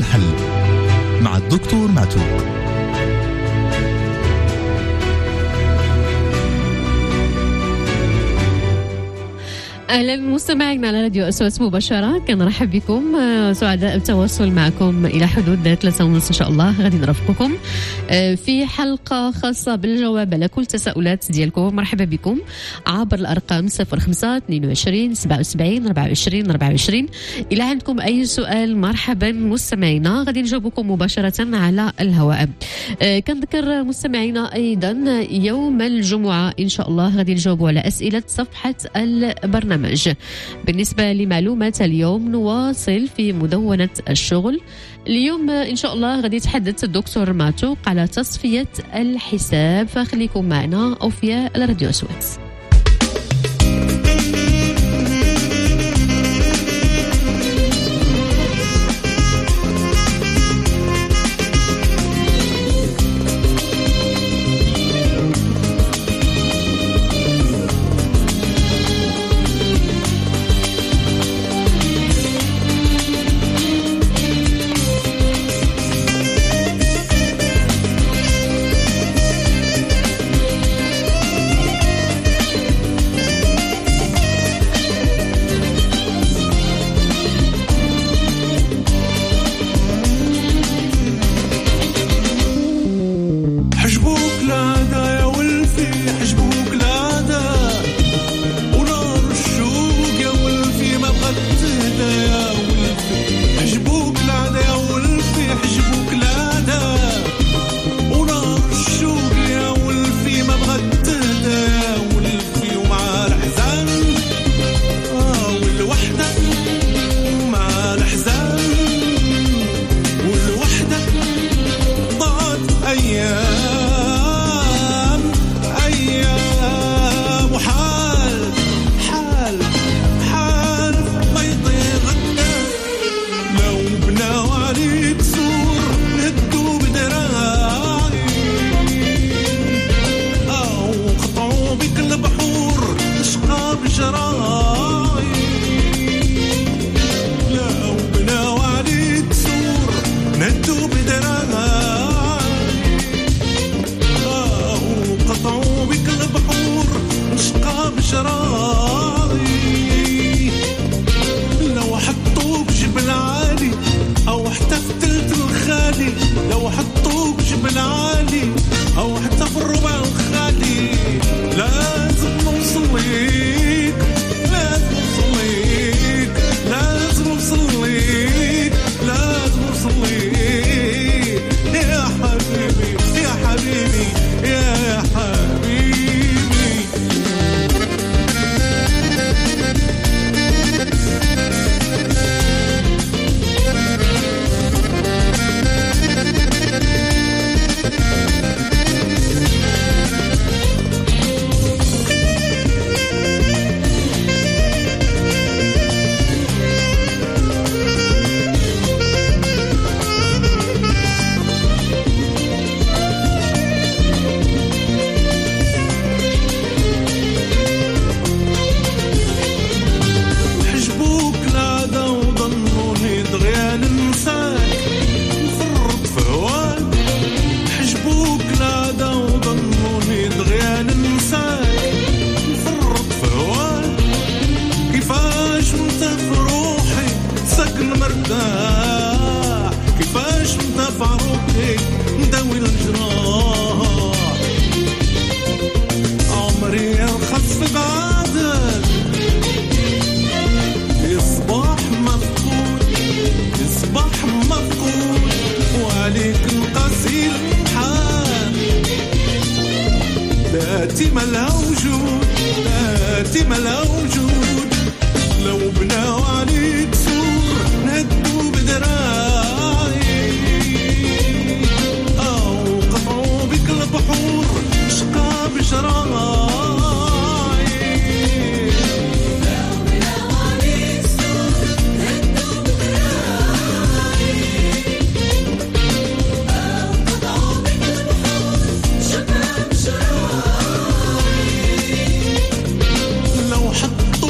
الحل مع الدكتور معتوق. أهلا مستمعينا على راديو أسوس مباشرة، كنرحب بكم، سعداء بالتواصل معكم إلى حدود 3:30 إن شاء الله. غادي نرافقكم في حلقة خاصة بالجواب على كل تساؤلات ديالكم. مرحبا بكم عبر الأرقام 05 22 77 24 24. إلى عندكم أي سؤال مرحبا مستمعينا، غادي نجاوبكم مباشرة على الهواء. كنذكر مستمعينا أيضا يوم الجمعة إن شاء الله غادي نجاوبوا على أسئلة صفحة البرنامج. بالنسبة لمعلومات اليوم نواصل في مدونة الشغل. اليوم إن شاء الله غادي يتحدث الدكتور معتوق على تصفية الحساب، فخليكم معنا أوفياء على راديو أسوات.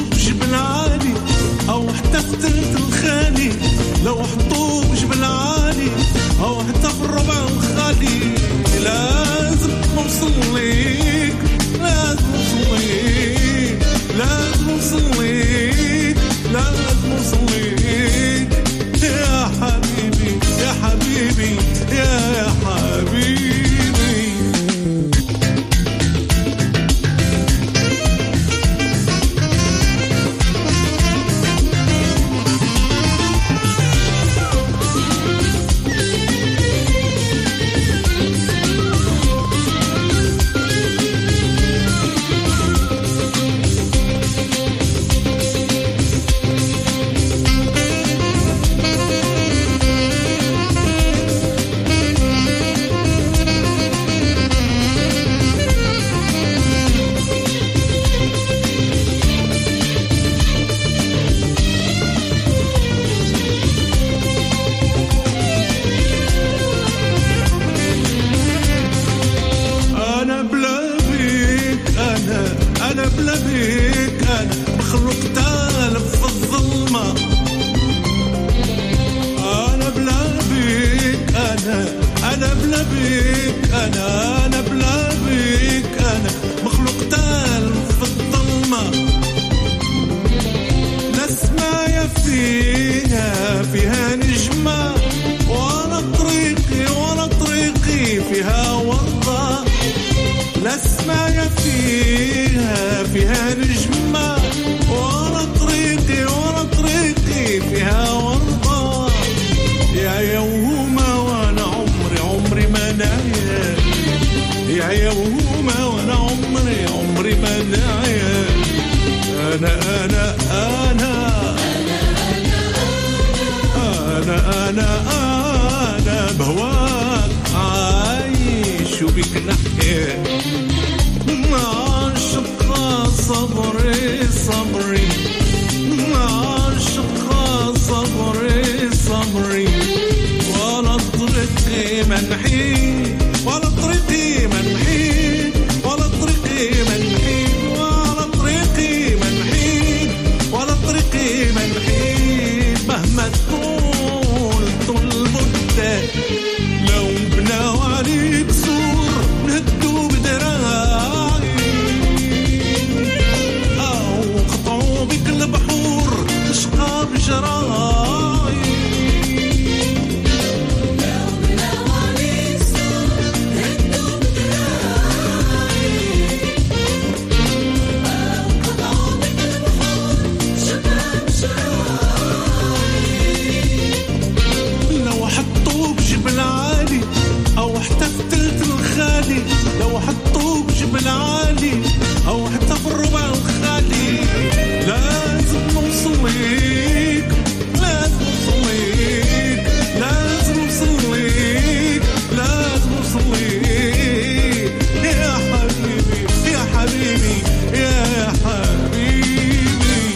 لو حطوه جبل عالي فيها نجمة، وانا طريقي فيها وردة. الأسماء فيها نجمة، وانا طريقي فيها وردة. يا يوما وانا عمري ما نعيا، يا يوما وانا عمري ما نعيا. أنا بهواك عايش وبك نحكي. عاشق صبري عاشق صبري ولا طريقي منحي، ولا طريقي منحي، ولا طريقي منحي، ولا طريقي منحي، ولا طريقي منحي. مهما طول المدة لو بناو عليك سور نهدو بدراعي، أو قطعوا بك البحور تشقى بجراعي. لو بناو عليك سور نهدو بدراعي، أو قطعوا بك البحور تشقى بجراعي. لو حطوك جبل عالي أو حتى في تلت الخالي، لو حطوك جبل عالي أو حتى في الربع الخالي، لازم نوصل ليك، لازم نوصل ليك، لازم نوصل ليك، لازم نوصل ليك. يا حبيبي يا حبيبي يا حبيبي.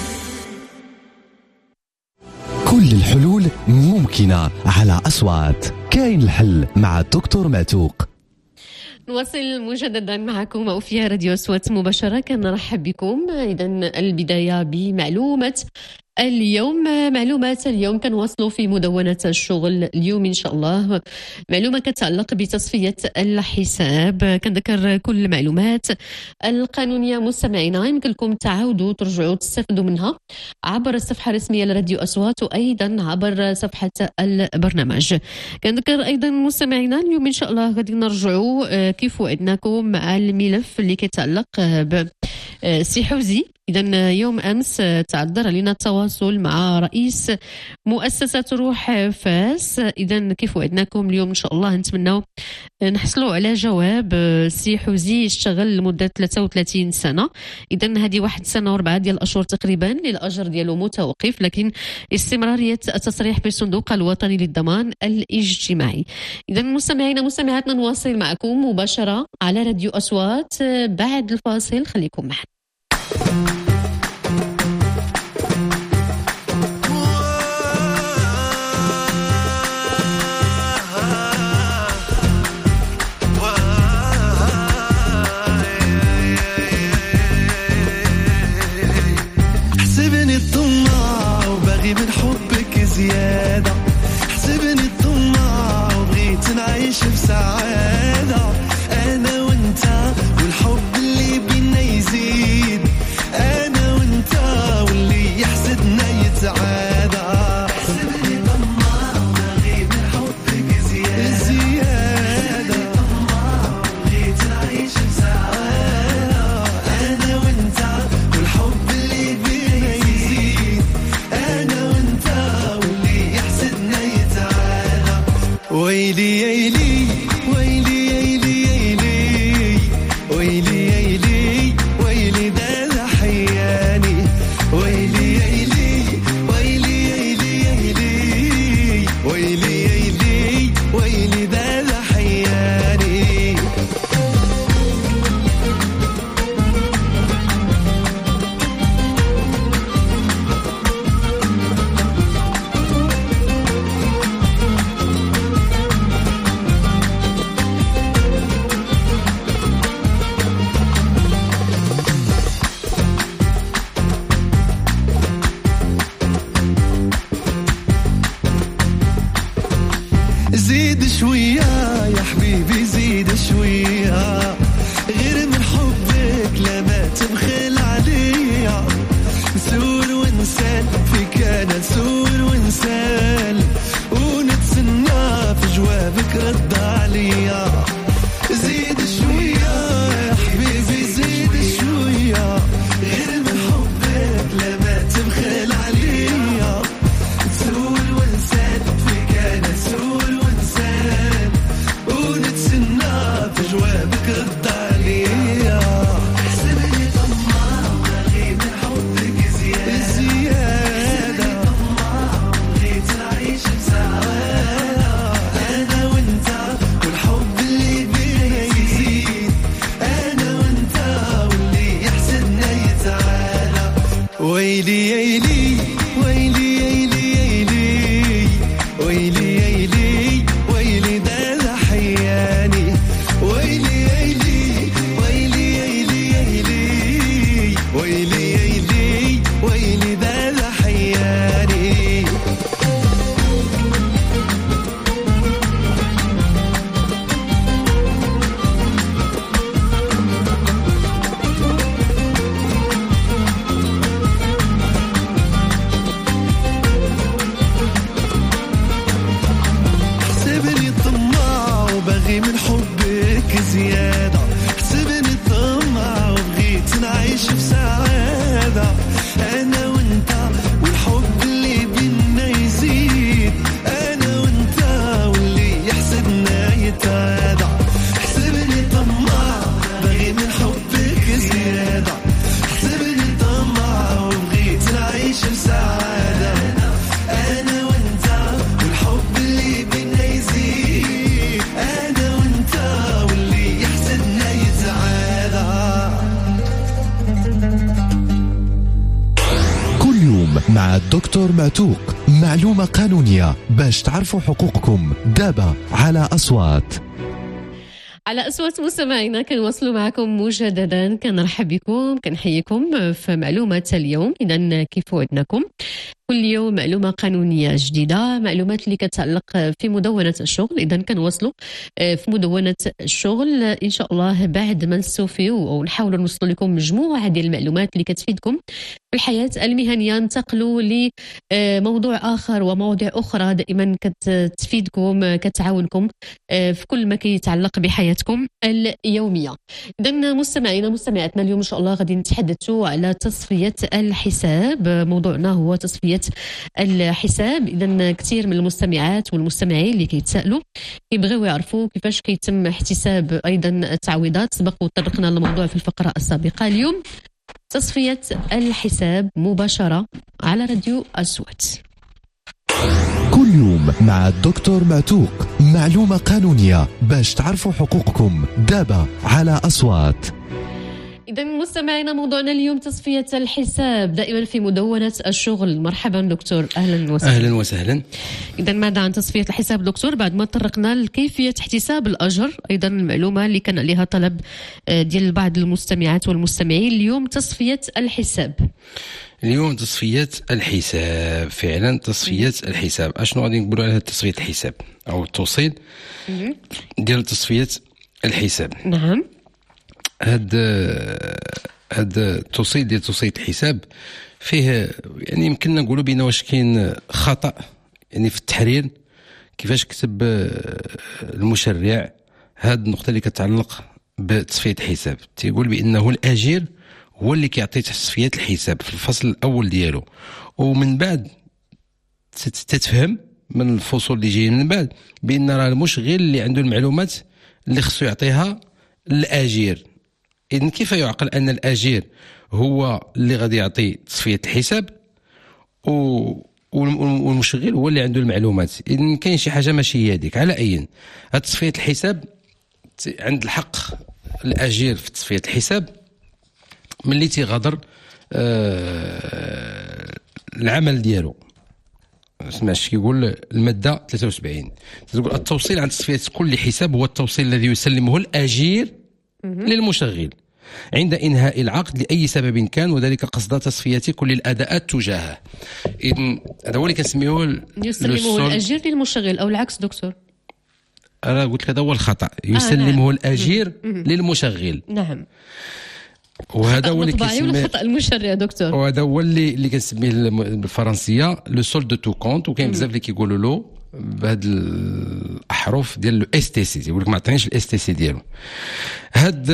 كل الحلول ممكنة على أصوات. كاين الحل مع الدكتور معتوق. نواصل مجددا معكم في راديو أصوات مباشرة. كنرحب بكم. إذا البداية بمعلومة اليوم. معلومات اليوم كنواصلوا في مدونة الشغل اليوم إن شاء الله. معلومة كتعلق بتصفية الحساب. كنذكر كل المعلومات القانونية مستمعينا يمكن لكم تعاودوا ترجعوا تستفيدوا منها عبر الصفحة الرسمية لراديو أصوات وأيضا عبر صفحة البرنامج. كنذكر أيضا مستمعينا اليوم إن شاء الله غادي نرجعوا كيف وعدناكم مع الملف اللي كيتعلق بسي حوزي. إذا يوم أمس تعذر علينا التواصل مع رئيس مؤسسة روح فاس. إذا كيف وعدناكم اليوم إن شاء الله نتمنى نحصلوا على جواب. سي حوزي اشتغل لمدة 33 سنة. إذا هذه 1 سنة و4 ديال الأشهر تقريبا للأجر ديالو متوقف، لكن استمرارية التصريح بالصندوق الوطني للضمان الاجتماعي. إذا مستمعينا مستمعاتنا نواصل معكم مباشرة على راديو أصوات بعد الفاصل. خليكم معنا. حسبني الطماع وباغي من حبك زيادة، حسبني الطماع وبغيت نعيش بسعادة أنا وانت والحب اللي بينا يزيد، أنا وانت واللي يحسدنا يتعادى. حسبني طماع وباغي من حبك زيادة، طماع وبغيت نعيش بسعادة أنا وانت والحب اللي بينا يزيد، أنا وانت واللي يحسدنا يتعادى. ويلي يلي ويلي يلي يلي ويلي يلي ويلي ده حياني، ويلي يلي ويلي يلي يلي ويلي يلي ويلي ده حياني. زيد شوية يا حبيبي زيد شوية، غير من حبك لا ما تبخل عليا، نسول ونسال فيك أنا نسول ويلي يلي ويلي يلي يلي ويلي يلي ويلي دادا حياني ويلي يلي ويلي يلي يلي ويلي يلي ويلي دادا حياني. احسبني طماع وبغي من حبك زيادة، احسبني طماع وبغيت نعيش في سعادة، أنا وأنت والحب اللي بينا يزيد، أنا وأنت واللي يحسدنا يتعادى. احسبني طماع بغي من حبك زيادة، احسبني طماع وبغيت نعيش في سعادة، أنا وأنت والحب اللي بينا يزيد، أنا وأنت واللي يحسدنا يتعادى. كل يوم مع الدكتور معتوق، معلومة قانونية باش تعرفوا حقوقكم. دابا على أصوات. على أصوات مستمعينا كنواصلوا معكم مجددا. كنرحب بكم، كنحييكم في معلومة اليوم. إذا كيف وعدناكم كل يوم معلومة قانونية جديدة، معلومات اللي كتعلق في مدونة الشغل. إذا كنواصلوا في مدونة الشغل إن شاء الله بعد ما نستوفيو أو نحاولوا نوصلوا لكم مجموعة ديال المعلومات اللي كتفيدكم في الحياة المهنية. ننتقلوا لموضوع آخر ومواضيع أخرى دائما كتفيدكم كتعاونكم في كل ما كيتعلق بحياتكم اليومية. إذا مستمعينا مستمعاتنا اليوم إن شاء الله غادي نتحدثوا على تصفية الحساب. موضوعنا هو تصفية الحساب. إذا كثير من المستمعات والمستمعين اللي كيتسائلوا كيبغيو يعرفوا كيفاش كيتم احتساب أيضا التعويضات. سبق وطرقنا للموضوع في الفقرة السابقة. اليوم تصفية الحساب مباشرة على راديو أصوات. كل يوم مع الدكتور معتوق، معلومة قانونية باش تعرفوا حقوقكم. دابا على أصوات. إذا مستمعينا موضوعنا اليوم تصفية الحساب دائما في مدونة الشغل. مرحبا دكتور، أهلا وسهلا. أهلا وسهلا. إذا ماذا عن تصفية الحساب دكتور؟ بعد ما طرقنا لكيفية احتساب الأجر، أيضا المعلومة اللي كان عليها طلب ديال بعض المستمعات والمستمعين، اليوم تصفية الحساب. اليوم تصفية الحساب، فعلا تصفية الحساب. أشنو غادي نقولوا على تصفية الحساب أو التوصيل ديال تصفية الحساب؟ نعم. هاد التوصيل ديال توصية الحساب فيه يعني يمكننا نقولوا بين واش كاين خطأ يعني في التحرير كيفاش كتب المشرع هاد النقطة اللي كتعلق بتصفية الحساب. تيقول بأنه الأجير هو اللي كيعطي تصفية الحساب في الفصل الأول ديالو، ومن بعد تتفهم من الفصول اللي جايين من بعد بأن راه المشغل اللي عنده المعلومات اللي خصو يعطيها للأجير. إذن كيف يعقل أن الأجير هو اللي غادي يعطي تصفية الحساب والمشغل هو اللي عنده المعلومات؟ إذن كاين شي حاجة ماشي هي هذيك. على أي هاد تصفية الحساب عند الحق الأجير في تصفية الحساب ملي تيغادر العمل ديالو. سمعش كيقول المادة 73 تقول التوصيل عن تصفية كل حساب هو التوصيل الذي يسلمه الأجير للمشغل عند إنهاء العقد لأي سبب كان، وذلك قصد تصفية كل الأداءات تجاهه. إذن هذا هو اللي كنسميوه يسلمه الأجير للمشغل أو العكس دكتور؟ أنا قلت لك هذا هو الخطأ، يسلمه نعم. الأجير للمشغل. نعم. وهذا هو اللي كنسميه الخطأ المشرع دكتور. وهذا هو اللي كنسميه بالفرنسية لو سولد دو تو كونت، وكاين بزاف اللي كيقولوا له بهاد الاحرف ديال لو اس تي سي، يقول لك ما عطينيش الاس تي سي ديالو. هاد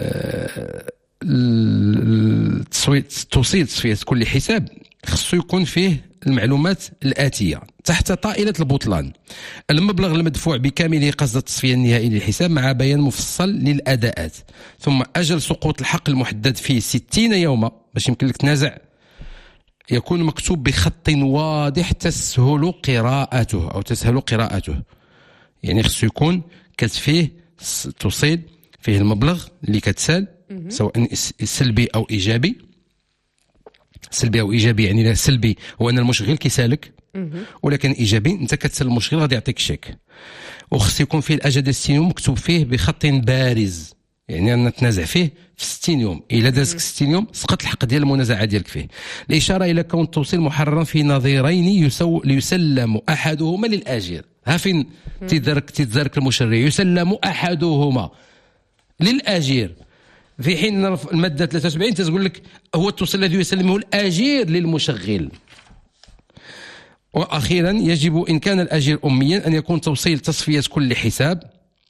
توصيل تصفية كل حساب خصو يكون فيه المعلومات الآتية تحت طائلة البطلان: المبلغ المدفوع بكامله قصد التصفية النهائي للحساب مع بيان مفصل للأداءات، ثم أجل سقوط الحق المحدد فيه 60 يوما باش يمكن لك تنازع، يكون مكتوب بخط واضح تسهل قراءته. يعني خصو يكون فيه توصيل فيه المبلغ اللي كتسال سواء سلبي أو إيجابي، سلبي او ايجابي. يعني لا، سلبي هو ان المشغل كيسالك، ولكن ايجابي انت كتسال المشغل غادي يعطيك شيك، وخص يكون فيه الاجل ديال 60 يوم مكتوب فيه بخط بارز، يعني أن نتنازع فيه في 60 يوم. إلا دازك 60 يوم سقط الحق ديال المنازعة ديالك فيه. الإشارة إلى كون التوصيل محررا في نظيرين ليسلم أحدهما للآجر. ها فين تتدارك المشرع، يسلم أحدهما للآجر، في حين المادة 73 تقول لك هو التوصيل الذي يسلمه الآجر للمشغل. وأخيرا يجب إن كان الآجر أميا أن يكون توصيل تصفية كل حساب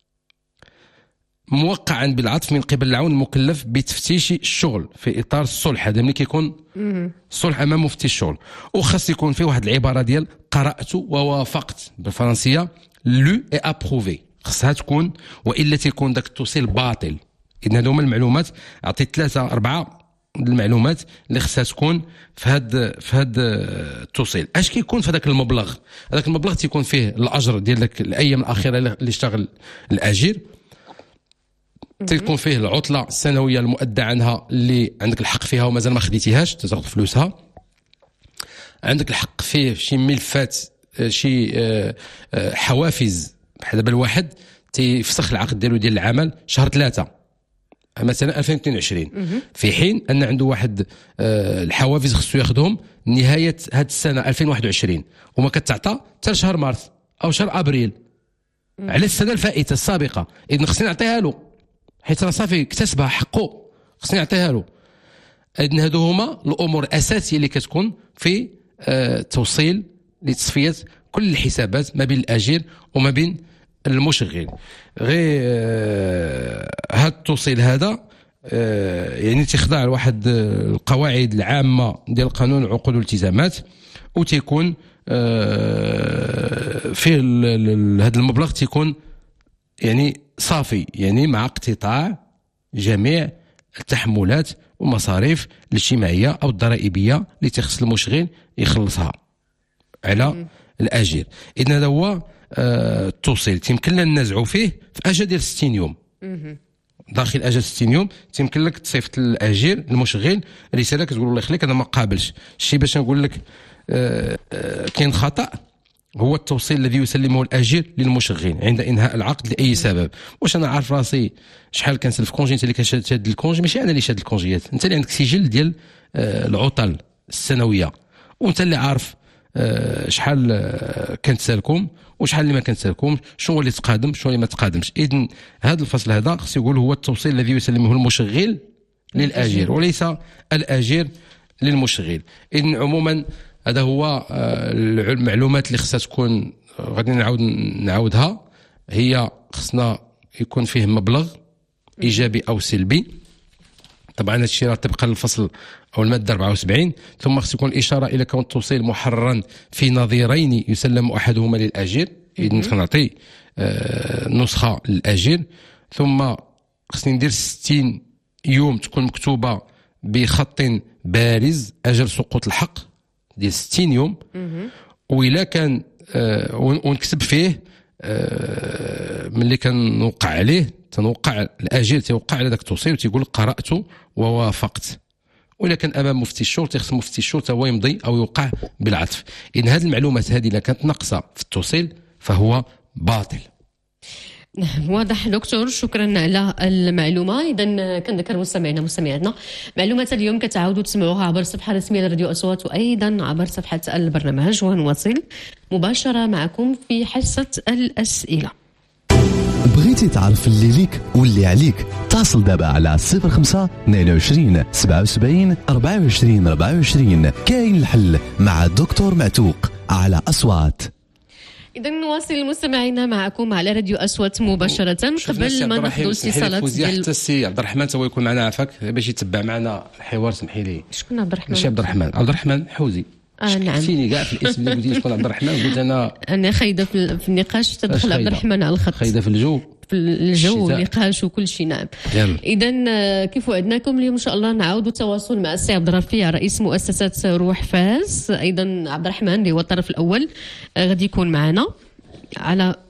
موقعا بالعطف من قبل العون المكلف بتفتيش الشغل في اطار الصلح. هذا ملي كيكون الصلح امام مفتي الشغل، وخاص يكون فيه واحد العباره ديال قرات ووافقت بالفرنسيه لو اي ابروفي، خاصها تكون، والا تيكون داك التوصيل باطل. اذا هادو هما المعلومات، عطيت 3-4 المعلومات اللي خاصها تكون في هاد التوصيل. اش كيكون في هذاك المبلغ؟ هذاك المبلغ تيكون فيه الاجر ديال داك الايام الاخيره اللي اشتغل الاجير، تيكون فيه العطله السنويه المؤدى عنها اللي عندك الحق فيها ومازال ما خديتيهاش تاخذ فلوسها، عندك الحق فيه شي ملفات، شي حوافز. بحال دابا الواحد تيفسخ العقد ديالو ديال العمل شهر 3 مثلا 2022، في حين ان عنده واحد الحوافز خصو ياخذهم نهايه هذه السنه 2021 وما كتعطى حتى شهر مارس او شهر ابريل على السنه الفائته السابقه. اذا خصني نعطيها له حيت راه صافي اكتسبها حقه، خصني نعطيها له. اذن هادو هما الامور الاساسيه اللي كتكون في توصيل لتصفيه كل الحسابات ما بين الاجير وما بين المشغل. غير هذا التوصيل هذا يعني تخضع لواحد القواعد العامه ديال قانون العقود والالتزامات، وتيكون فيه هذا المبلغ تيكون يعني صافي، يعني مع اقتطاع جميع التحملات والمصاريف الاجتماعيه او الضرائبيه اللي تخص المشغل يخلصها على الاجير. اذا هذا هو التوصيل تيمكن لنا ننازعوا فيه في اجل ديال 60 يوم. داخل اجل 60 يوم تيمكن لك تصيفط للاجير المشغل رساله كتقول الله يخليك انا ما قابلش الشيء. باش نقول لك كاين خطا، هو التوصيل الذي يسلمه الاجير للمشغل عند انهاء العقد لاي سبب. واش انا عارف راسي شحال كنسلف كونجي، انت اللي كتشاد الكونجي، ماشي انا اللي شاد الكونجيات، انت اللي عندك سجل ديال العطل السنويه، وانت اللي عارف شحال كنتسالكم وشحال اللي ما كنتسالكمش، شنو اللي تقادم شنو اللي ما تقادمش. اذن هذا الفصل هذا خص يقول هو التوصيل الذي يسلمه المشغل للاجير وليس الاجير للمشغل. اذن عموما هذا هو المعلومات اللي خصها تكون، غادي نعاودها. هي خصنا يكون فيه مبلغ ايجابي او سلبي، طبعا هذا الشيء طبقا للفصل او الماده 74. ثم خص يكون اشاره الى كون التوصيل محررا في نظيرين يسلم احدهما للاجير. اذا نعطي نسخه للاجير، ثم خصني ندير 60 يوم تكون مكتوبه بخط بارز اجل سقوط الحق ديال 60 يوم. وإلا كان ونكتب فيه ملي كنوقع عليه تنوقع الاجير تيوقع على ذاك التوصيل وتيقول قرات ووافقت. وإلا كان امام مفتي الشغل تيخص مفتي الشغل هو يمضي او يوقع بالعطف. ان هذه المعلومات هذه الا كانت ناقصه في التوصيل فهو باطل. واضح دكتور، شكرا على المعلومه. اذا كنذكر مستمعينا معلومات اليوم كتعاودوا تسمعوها عبر الصفحه الرسميه لراديو اصوات وايضا عبر صفحه البرنامج. ونواصل مباشره معكم في حصه الاسئله. بغيتي تعرف اللي ليك واللي عليك؟ اتصل دابا على 05 22 77 24 24. كاين الحل مع الدكتور معتوق على أصوات. إذا نواصل مستمعينا معكم على راديو أصوات مباشرة. قبل ما ناخذ الاتصالات ديال حتى السي عبد الرحمن هو يكون معنا عافاك باش يتبع معنا الحوار. سمحي لي، شكون عبد الرحمن؟ ماشي عبد الرحمن حوزي. نعم، شفتيني كاع في الاسم اللي قلتي شكون عبد الرحمن، قلت انا خايده في النقاش تدخل عبد الرحمن على الخط، خايده في الجو والنقاش وكل شيء. نعم. اذا كيف وعدناكم اليوم ان شاء الله نعاودوا التواصل مع السي عبد الرفيع رئيس مؤسسه روح فاس. ايضا عبد الرحمن اللي هو الطرف الاول غادي يكون معنا على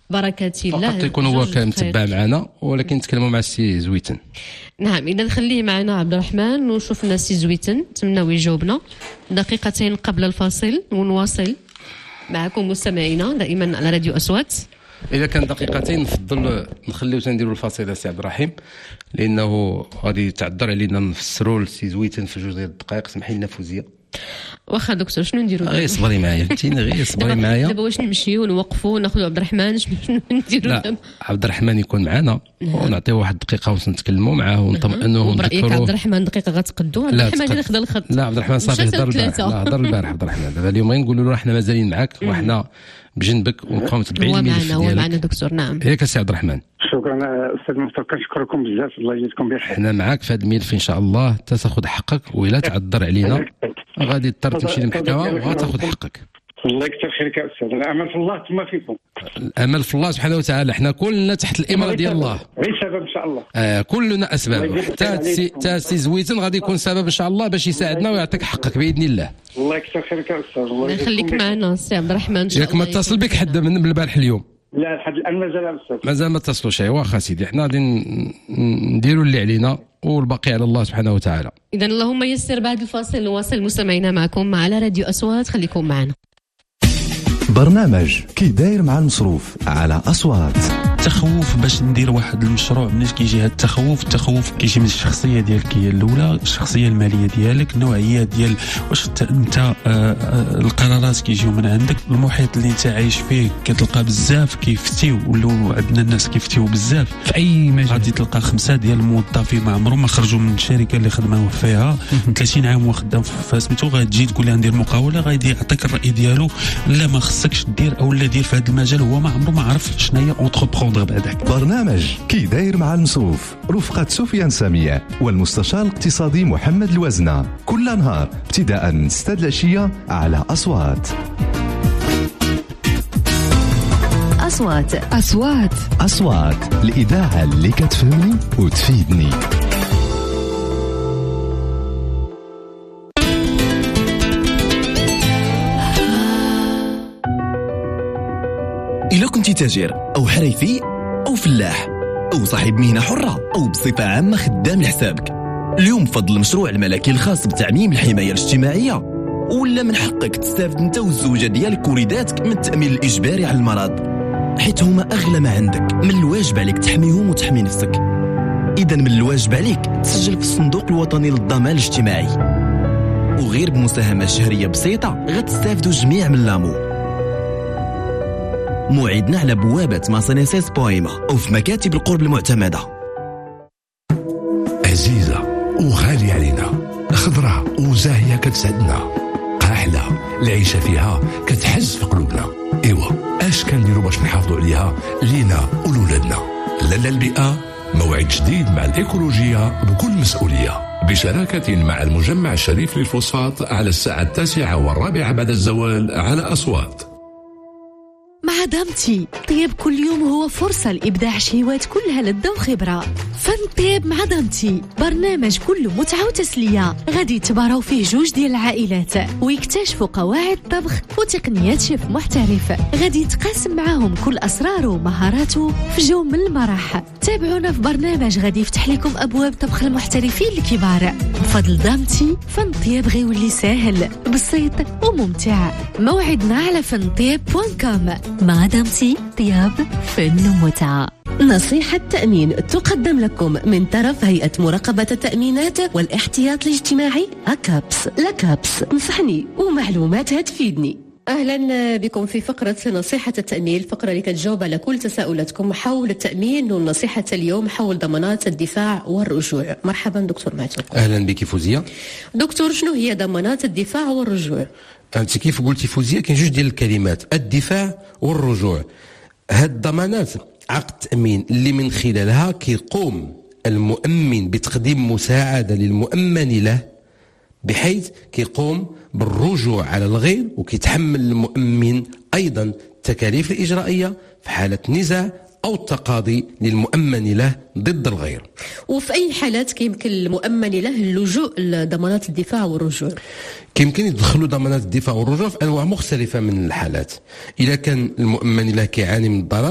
بركة الله. فقط يكون هو جوج كان دقائق. متبع معنا، ولكن نتكلموا مع السي زويتن. نعم، إذا نخليه معنا عبد الرحمن ونشوف لنا سي زويتن، نتمناو يجاوبنا دقيقتين قبل الفاصل ونواصل معكم مستمعينا دائما على راديو أصوات. اذا كان دقيقتين نفضل نخليو تنديروا الفاصله سي عبد الرحيم، لانه غادي تعذر علينا نفسروا لسي زويتن في جوج ديال الدقائق. سمحي لنا فوزيه. واخا دكتور شنو نديروا؟ غير صبري معايا، فهمتيني، غير صبري معايا. دابا واش نمشيو ونوقفوا وناخذوا عبد الرحمن؟ شنو نديروا لا، دابا؟ عبد الرحمن يكون معنا ونعطيه واحد دقيقه ونص نتكلموا معاه ونطمئنوه وبرايك عبد ونذكروه. الرحمن دقيقه غتقدوا؟ عبد الرحمن اللي خدا الخط. لا، عبد الرحمن صافي مشات هضر البارح. ثلاثة. لا، هضر البارح عبد الرحمن. دابا اليوم غير نقولوا له احنا مازالين معاك وحنا بجنبك ونبقاو متبعين هو الملف معنا، هو ديالك. معنا دكتور. نعم، ياك سي عبد الرحمن، شكرا استاذ مختار، كنشكركم بزاف، الله يجزيكم بخير. احنا معاك في هذا الملف ان شاء الله، تاخذ حقك، وإلا تعذر علينا غادي تضطر تمشي للمحكمه وغتاخذ حقك. الله يكثر خيرك يا استاذ، الامل في الله ثم فيكم. الامل في الله سبحانه وتعالى، احنا كلنا تحت الاماره ديال الله. غير سبب ان شاء الله. كلنا اسباب، حتى السي زويتن غادي يكون سبب ان شاء الله باش يساعدنا ويعطيك حقك باذن الله. الله يكثر خيرك يا استاذ، الله يجزيكم خليك بخير. معنا سي عبد الرحمن ان شاء ياك الله. ما اتصل بك حد من البارح اليوم؟ لا لحد الان مازال يا استاذ. مازال ما اتصلوش. ايوا واخا سيدي، حنا غادي نديروا اللي علينا والباقي على الله سبحانه وتعالى. اذا اللهم يسر بعد الفاصل نواصل مستمعينا معكم على راديو اصوات، خليكم معنا. برنامج كي داير مع المصروف على أصوات. التخوف باش ندير واحد المشروع، منين كيجي هذا التخوف كيجي من الشخصيه ديالك هي الاولى، الشخصيه الماليه ديالك، النوعيه ديال واش انت القرارات كيجيو من عندك، المحيط اللي انت عايش فيه كتلقى بزاف كيفتيو، ولاو عندنا الناس كيفتيو بزاف في اي مجال. غادي تلقى 5 ديال الموظفين ما عمرهم ما خرجوا من الشركه اللي خدموا فيها 30 عام وخدام في سميتو، غتجي تقول له ندير مقاوله غادي يعطيك الراي ديالو، لا ما خصكش دير او لا دير في هذا المجال، هو ما عمره ما عرف شنو هي اونتربروندر بعداك. برنامج كي داير مع المصروف رفقة سفيان سميع والمستشار الاقتصادي محمد الوزنة، كل نهار ابتداء من 6 العشية على أصوات. أصوات الإذاعة اللي كتفهمني وتفيدني. إلا كنت تاجر أو حريفي أو فلاح أو صاحب مهنة حرة أو بصفة عامة خدام لحسابك، اليوم بفضل المشروع الملكي الخاص بتعميم الحماية الاجتماعية ولا من حقك تستافد انت والزوجة ديالك وليداتك من التأمين الإجباري على المرض، حيت هما أغلى ما عندك. من الواجب عليك تحميهم وتحمي نفسك. إذا من الواجب عليك تسجل في الصندوق الوطني للضمان الاجتماعي، وغير بمساهمة شهرية بسيطة غتستافدوا جميع من لامو. موعدنا على بوابة ماسانيسيس بويما أو في مكاتب القرب المعتمدة. عزيزة وغالية علينا، خضرة وزاهية كتسعدنا، قاحلة العيشة فيها كتحز في قلوبنا. إيوا اش كنديروا باش نحافظوا عليها لينا ولولادنا؟ لالا البيئة موعد جديد مع الإيكولوجية بكل مسؤولية، بشراكة مع المجمع الشريف للفوسفات على الساعة 9:15 بعد الزوال على أصوات. مع دامتي طيب كل يوم هو فرصة لإبداع شهوات كلها لذة وخبرة. فن طيب مع دامتي برنامج كله متعة وتسلية، غادي تباراو فيه جوج ديال العائلات ويكتشفوا قواعد طبخ وتقنيات شيف محترف، غادي يتقاسم معاهم كل أسراره ومهاراته في جو من المرح. تابعونا في برنامج غادي يفتح لكم أبواب طبخ المحترفين الكبار. بفضل دامتي فن طيب غيولي ساهل بسيط وممتع. موعدنا على فنطيب.com. مع دامتي طياب فن ومتعة. نصيحة تأمين تقدم لكم من طرف هيئة مراقبة التأمينات والاحتياط الاجتماعي أكابس. لكابس نصحني ومعلومات هتفيدني. أهلا بكم في فقرة نصيحة التأمين، الفقرة اللي كتجاوب على كل تساؤلاتكم حول التأمين، ونصيحة اليوم حول ضمانات الدفاع والرجوع. مرحبا دكتور معتوق. اهلا بك فوزيه. دكتور شنو هي ضمانات الدفاع والرجوع؟ انت كيف قلتي فوزيه كاين جوج ديال الكلمات، الدفاع والرجوع. هاد الضمانات عقد تأمين اللي من خلالها كيقوم المؤمن بتقديم مساعدة للمؤمن له، بحيث كيقوم بالرجوع على الغير، وكيتحمل المؤمن أيضا التكاليف الإجرائية في حالة نزاع أو التقاضي للمؤمن له ضد الغير. وفي أي حالات كيمكن المؤمن له اللجوء لضمانات الدفاع والرجوع؟ كيمكن يدخلوا ضمانات الدفاع والرجوع في أنواع مختلفة من الحالات. إذا كان المؤمن له كيعاني من الضرر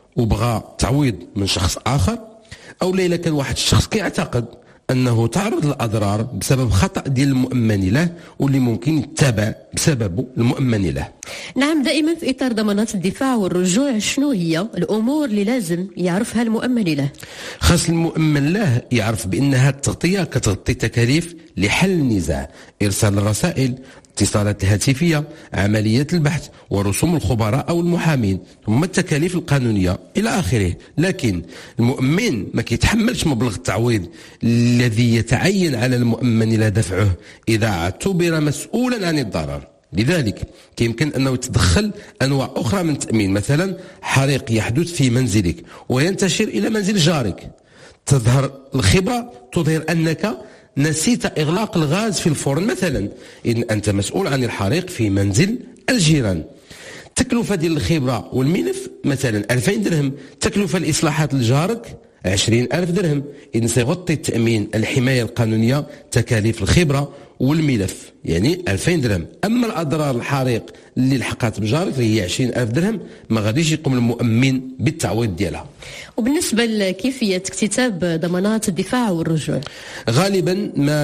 وبغى تعويض من شخص آخر، أو إلا كان واحد الشخص كيعتقد أنه تعرض للأضرار بسبب خطأ ديال المؤمن له واللي ممكن يتبع بسببه المؤمن له. نعم، دائما في إطار ضمانات الدفاع والرجوع، شنو هي الأمور اللي لازم يعرفها المؤمن له؟ خاص المؤمن له يعرف بأن هذه التغطية كتغطي تكاليف لحل النزاع، إرسال الرسائل، الاتصالات الهاتفية، عمليات البحث ورسوم الخبراء أو المحامين، ثم التكاليف القانونية إلى آخره. لكن المؤمن ما كيتحملش مبلغ التعويض الذي يتعين على المؤمن له دفعه إذا اعتبر مسؤولا عن الضرر. لذلك يمكن أنه يتدخل أنواع أخرى من التأمين، مثلا حريق يحدث في منزلك وينتشر إلى منزل جارك، تظهر الخبرة تظهر أنك نسيت إغلاق الغاز في الفرن مثلا، إن أنت مسؤول عن الحريق في منزل الجيران. تكلفة ديال الخبرة والملف مثلا 2000 درهم، تكلفة الإصلاحات لجارك 20,000 درهم. إذن سيغطي التأمين الحماية القانونية تكاليف الخبرة والملف، يعني 2000 درهم. أما الأضرار الحريق اللي لحقات بجارك هي 20,000 درهم، ما غاديش يقوم المؤمن بالتعويض ديالها. وبالنسبة لكيفية اكتتاب ضمانات الدفاع والرجوع، غالبا ما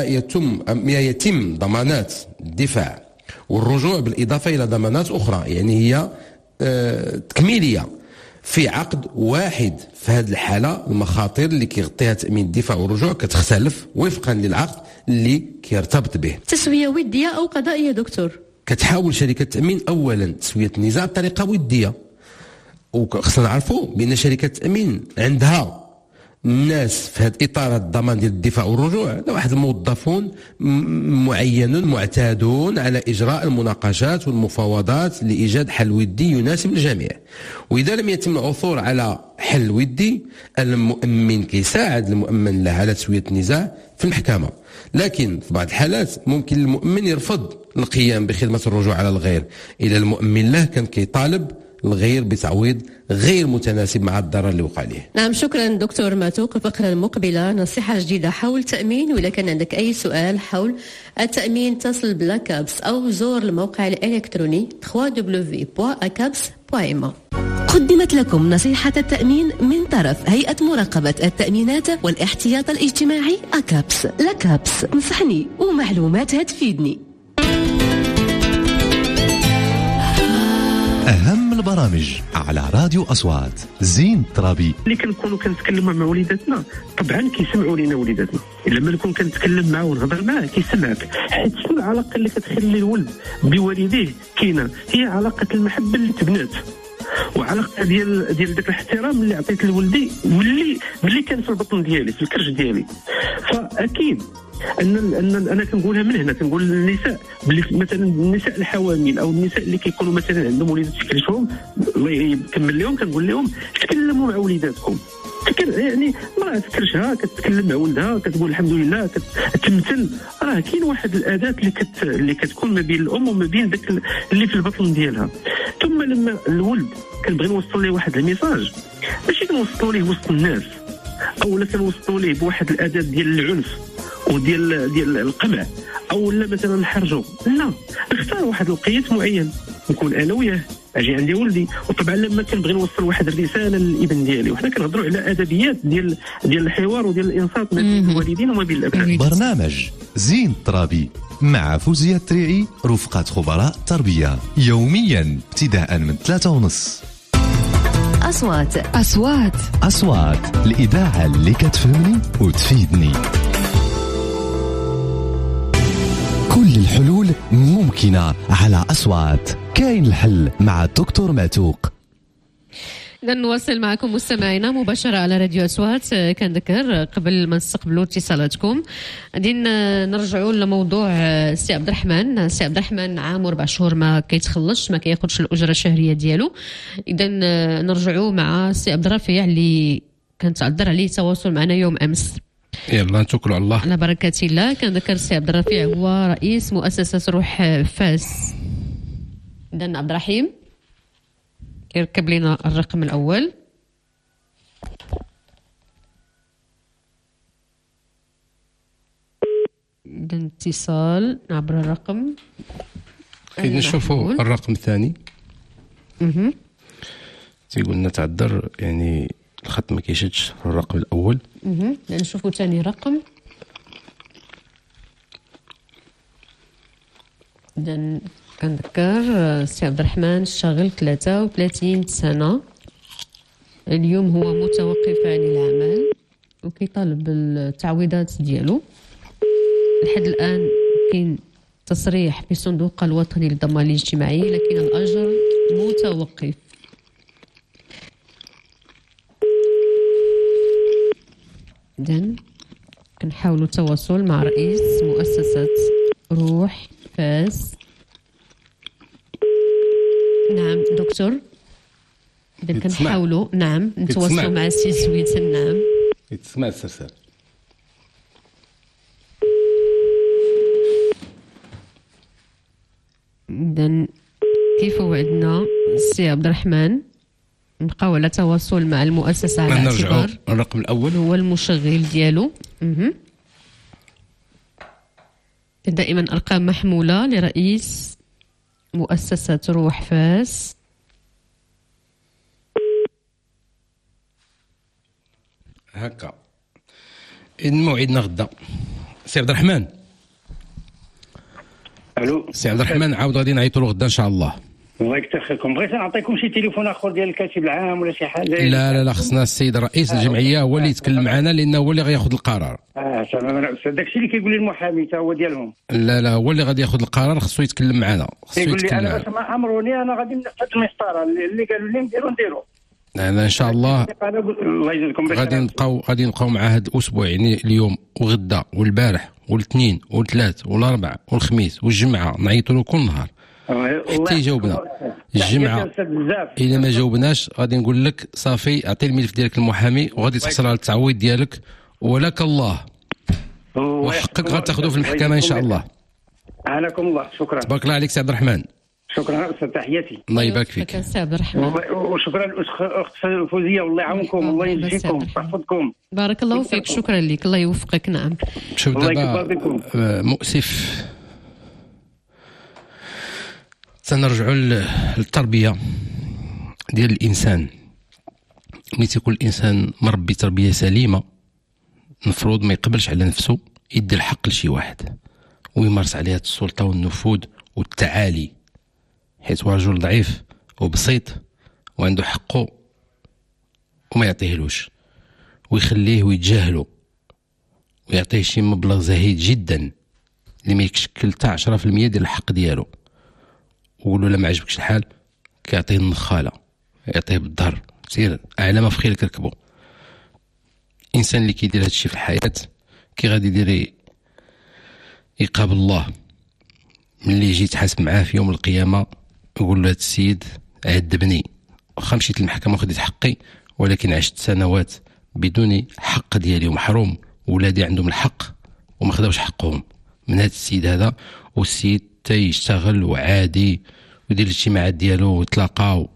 يتم ضمانات الدفاع والرجوع بالإضافة إلى ضمانات أخرى، يعني هي تكميلية في عقد واحد. في هذه الحالة المخاطر اللي كيغطيها تأمين الدفاع والرجوع كتختلف وفقا للعقد اللي كيرتبط به. تسوية ودية أو قضائية دكتور؟ كتحاول شركة التأمين أولا تسوية النزاع بطريقة ودية، وخصنا نعرفوا بأن شركة التأمين عندها الناس في هذا إطار الضمان ديال الدفاع والرجوع، واحد الموظفون معينون معتادون على إجراء المناقشات والمفاوضات لإيجاد حل ودي يناسب الجميع. وإذا لم يتم العثور على حل ودي، المؤمن كيساعد المؤمن له على تسوية النزاع في المحكمة. لكن في بعض الحالات ممكن المؤمن يرفض القيام بخدمة الرجوع على الغير، إلى المؤمن له كان كيطالب الغير بتعويض غير متناسب مع الضرر اللي وقع عليه. نعم، شكرا دكتور ماتوق. الفقرة المقبلة نصيحة جديدة حول التأمين، وإذا كان عندك أي سؤال حول التأمين اتصل بلاكابس أو زور الموقع الإلكتروني www.acabs.ma. قدمت لكم نصيحة التأمين من طرف هيئة مراقبة التأمينات والاحتياط الاجتماعي أكابس. لكابس، نصحني ومعلومات هتفيدني. أهم البرامج على راديو أصوات. زين الترابي. اللي كنكونوا كنتكلموا مع وليداتنا طبعا كيسمعوا لينا وليداتنا، لما نكون كنتكلم معاه ونهضر معاه كيسمعك، حيت شنو العلاقه اللي كتخلي الولد بوالديه كاينه هي علاقه المحبه اللي تبنات، وعلاقه ديال داك الاحترام اللي عطيت لولدي واللي كان في البطن ديالي في الكرش ديالي. فاكيد ان انا كنقولها من هنا، كنقول للنساء باللي مثلا النساء الحوامل او النساء اللي كيكونوا مثلا عندهم وليدات تكرشهم، الله يكمل لهم، كنقول لهم تكلموا مع وليداتكم. يعني ما تكرشها كتكلم مع ولدها كتقول الحمد لله كتمثل، راه كاين واحد الاداه اللي كتكون ما بين الام وما بين داك اللي في البطن ديالها. ثم لما الولد كنبغي نوصل ليه واحد الميساج، ماشي كنوصلوا ليه وسط الناس او لا كنوصلوا ليه بواحد الاداه ديال العنف وديال القمع او لا مثلا نحرجو، لا نختار واحد القيت معين نكون انا وياه، اجي عندي ولدي. وطبعا لما كنبغي نوصل واحد الرساله للابن ديالي، وحنا كنهضروا على ادبيات ديال الحوار وديال الانصات ما بين الوالدين وما بين الابناء. برنامج زين الترابي مع فوزية التريعي رفقة خبراء تربية، يوميا ابتداء من 3:30. أصوات الإذاعة اللي كتفهمني وتفيدني. كل الحلول ممكنة على أصوات. كاين الحل مع الدكتور معتوق. نواصل معكم مستمعينا مباشرة على راديو أصوات. كنذكر قبل ما نستقبلوا اتصالاتكم غادي نرجعوا لموضوع سي عبد الرحمن. سي عبد الرحمن عام و4 شهور ما كيتخلصش، ما كياخذش الأجرة الشهرية ديالو. إذا نرجعوا مع سي عبد الرفيع اللي كان تعذر عليه التواصل معنا يوم أمس. يلا نتوكلوا على الله. على بركة الله. كنذكر سي عبد الرفيع هو رئيس مؤسسة روح فاس. إذا عبد الرحيم يركب لنا الرقم الأول. إذا اتصال عبر الرقم. نشوفوا الرقم الثاني. تيقول لنا تعذر يعني الخط ما كيشدش في الرقم الاول. نشوفوا ثاني رقم. إذا كنذكر سي عبد الرحمن شاغل 33 سنة، اليوم هو متوقف عن العمل وكيطالب التعويضات ديالو. لحد الآن كاين تصريح بصندوق الوطني للضمان الاجتماعي لكن الأجر متوقف. إذن كنحاولوا التواصل مع رئيس مؤسسة روح فاس. نعم دكتور، إذا كنحاولوا نعم نتواصلوا مع السي زويتن. نعم يتسمع السرسال. إذن كيف وعدنا السي عبد الرحمن نبقاو على تواصل مع المؤسسة على اعتبار الرقم الأول هو المشغل ديالو. دائما أرقام محمولة لرئيس مؤسسة روح فاس. هكا إن موعدنا غدا. سي عبد الرحمن. الو سي عبد الرحمن، عاود غادي نعيطوا له غدا ان شاء الله. الله يكثر خيركم. بغيت نعطيكم شي تليفون اخر ديال الكاتب العام ولا شي حاجه. لا خصنا السيد رئيس الجمعيه هو اللي يتكلم معنا لانه هو اللي غياخذ القرار. تمام. داكشي اللي كيقول لي المحامي حتى هو ديالهم. لا هو اللي غادي ياخذ القرار، خصو يتكلم معنا. يقول لي انا باش ما امروني انا غادي نحط المسطره اللي قالوا لي نديرو. ان شاء الله الله يجزيكم بخير. غادي نبقاو مع هذا الاسبوع، يعني اليوم وغدا والبارح والاثنين والثلاث والاربع والخميس والجمعه نعيطوا له كل نهار حتى يجاوبنا. الجمعه الا ما جاوبناش غادي نقول لك صافي اعطي الملف ديالك للمحامي وغادي تحصل على التعويض ديالك ولك الله، وحقك غتاخذه في المحكمه ان شاء الله. عليكم الله. شكرا. تبارك الله عليك سي عبد الرحمن. شكرا استاذ، تحياتي. الله يبارك فيك سي عبد الرحمن. وشكرا الاخت فوزيه، والله يعاونكم، الله يجزيكم ويحفظكم. بارك الله فيك. شكرا لك، الله يوفقك. نعم شوف دابا مؤسف. سنرجع للتربيه ديال الانسان. ملي تيكون الانسان مربي تربيه سليمه المفروض ما يقبلش على نفسه يدي الحق لشي واحد ويمارس عليها السلطه والنفوذ والتعالي، حيث هو رجل ضعيف وبسيط وعنده حقه وما يعطيهلوش ويخليه ويتجاهله ويعطيه شي مبلغ زهيد جدا اللي ما يشكل حتى 10% ديال الحق ديالو، ويقولوا لا ما عجبكش الحال كيعطيه النخاله، يعطيه بالظهر، سير اعلى ما فخيلك ركبو. الانسان اللي كيدير هذا الشيء في الحياه كي غادي يدير يقابل الله ملي يجي يتحاسب معاه في يوم القيامه يقول له هذا السيد عذبني، واخا مشيت للمحكمه وخديت حقي ولكن عشت سنوات بدون حق ديالي ومحروم، ولادي عندهم الحق وما خداوش حقهم من هذا السيد هذا. والسيد تيشتغل وعادي ويدير الاجتماعات ديالو ويتلاقاو.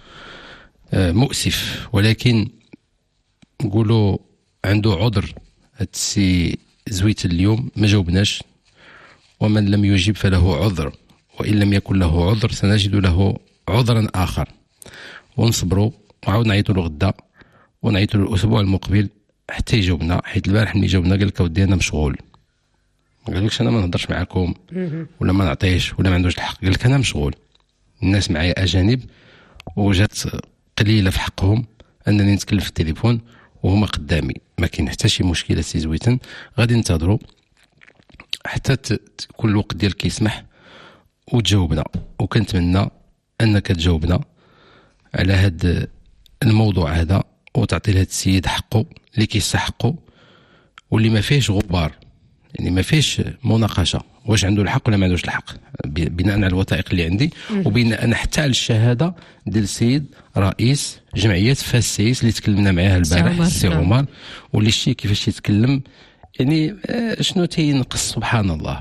مؤسف، ولكن نقولوا عنده عذر. هاد السي زويت اليوم ما جاوبناش، ومن لم يجب فله عذر، وإن لم يكن له عذر سنجد له عذرا آخر. ونصبروا وعاود نعيطوا له غدا ونعيطوا له الأسبوع المقبل حتى يجاوبنا، حيت البارح ملي جاوبنا قال لك اودي انا مشغول، ما قالكش انا ما نهضرش معكم ولا ما نعطيش ولا ما عندوش الحق، قال لك انا مشغول، الناس معايا اجانب وجات قليله في حقهم انني نتكلم في التليفون وهما قدامي. ما كاين حتى شي مشكله سي زويتن، غادي ننتظروا حتى كل الوقت ديالك يسمح وتجاوبنا، وكنتمنى انك تجاوبنا على هذا الموضوع هذا وتعطي لهذا السيد حقه اللي كيستحقه واللي ما فيهش غبار، يعني ما فيش مناقشه واش عنده الحق ولا ما عندوش الحق، بناء على الوثائق اللي عندي وبناء حتى على الشهاده ديال السيد رئيس جمعيه فاس سيس اللي تكلمنا معاه البارح السي عمر، واللي شتي كيفاش يتكلم يعني شنو تينقص سبحان الله.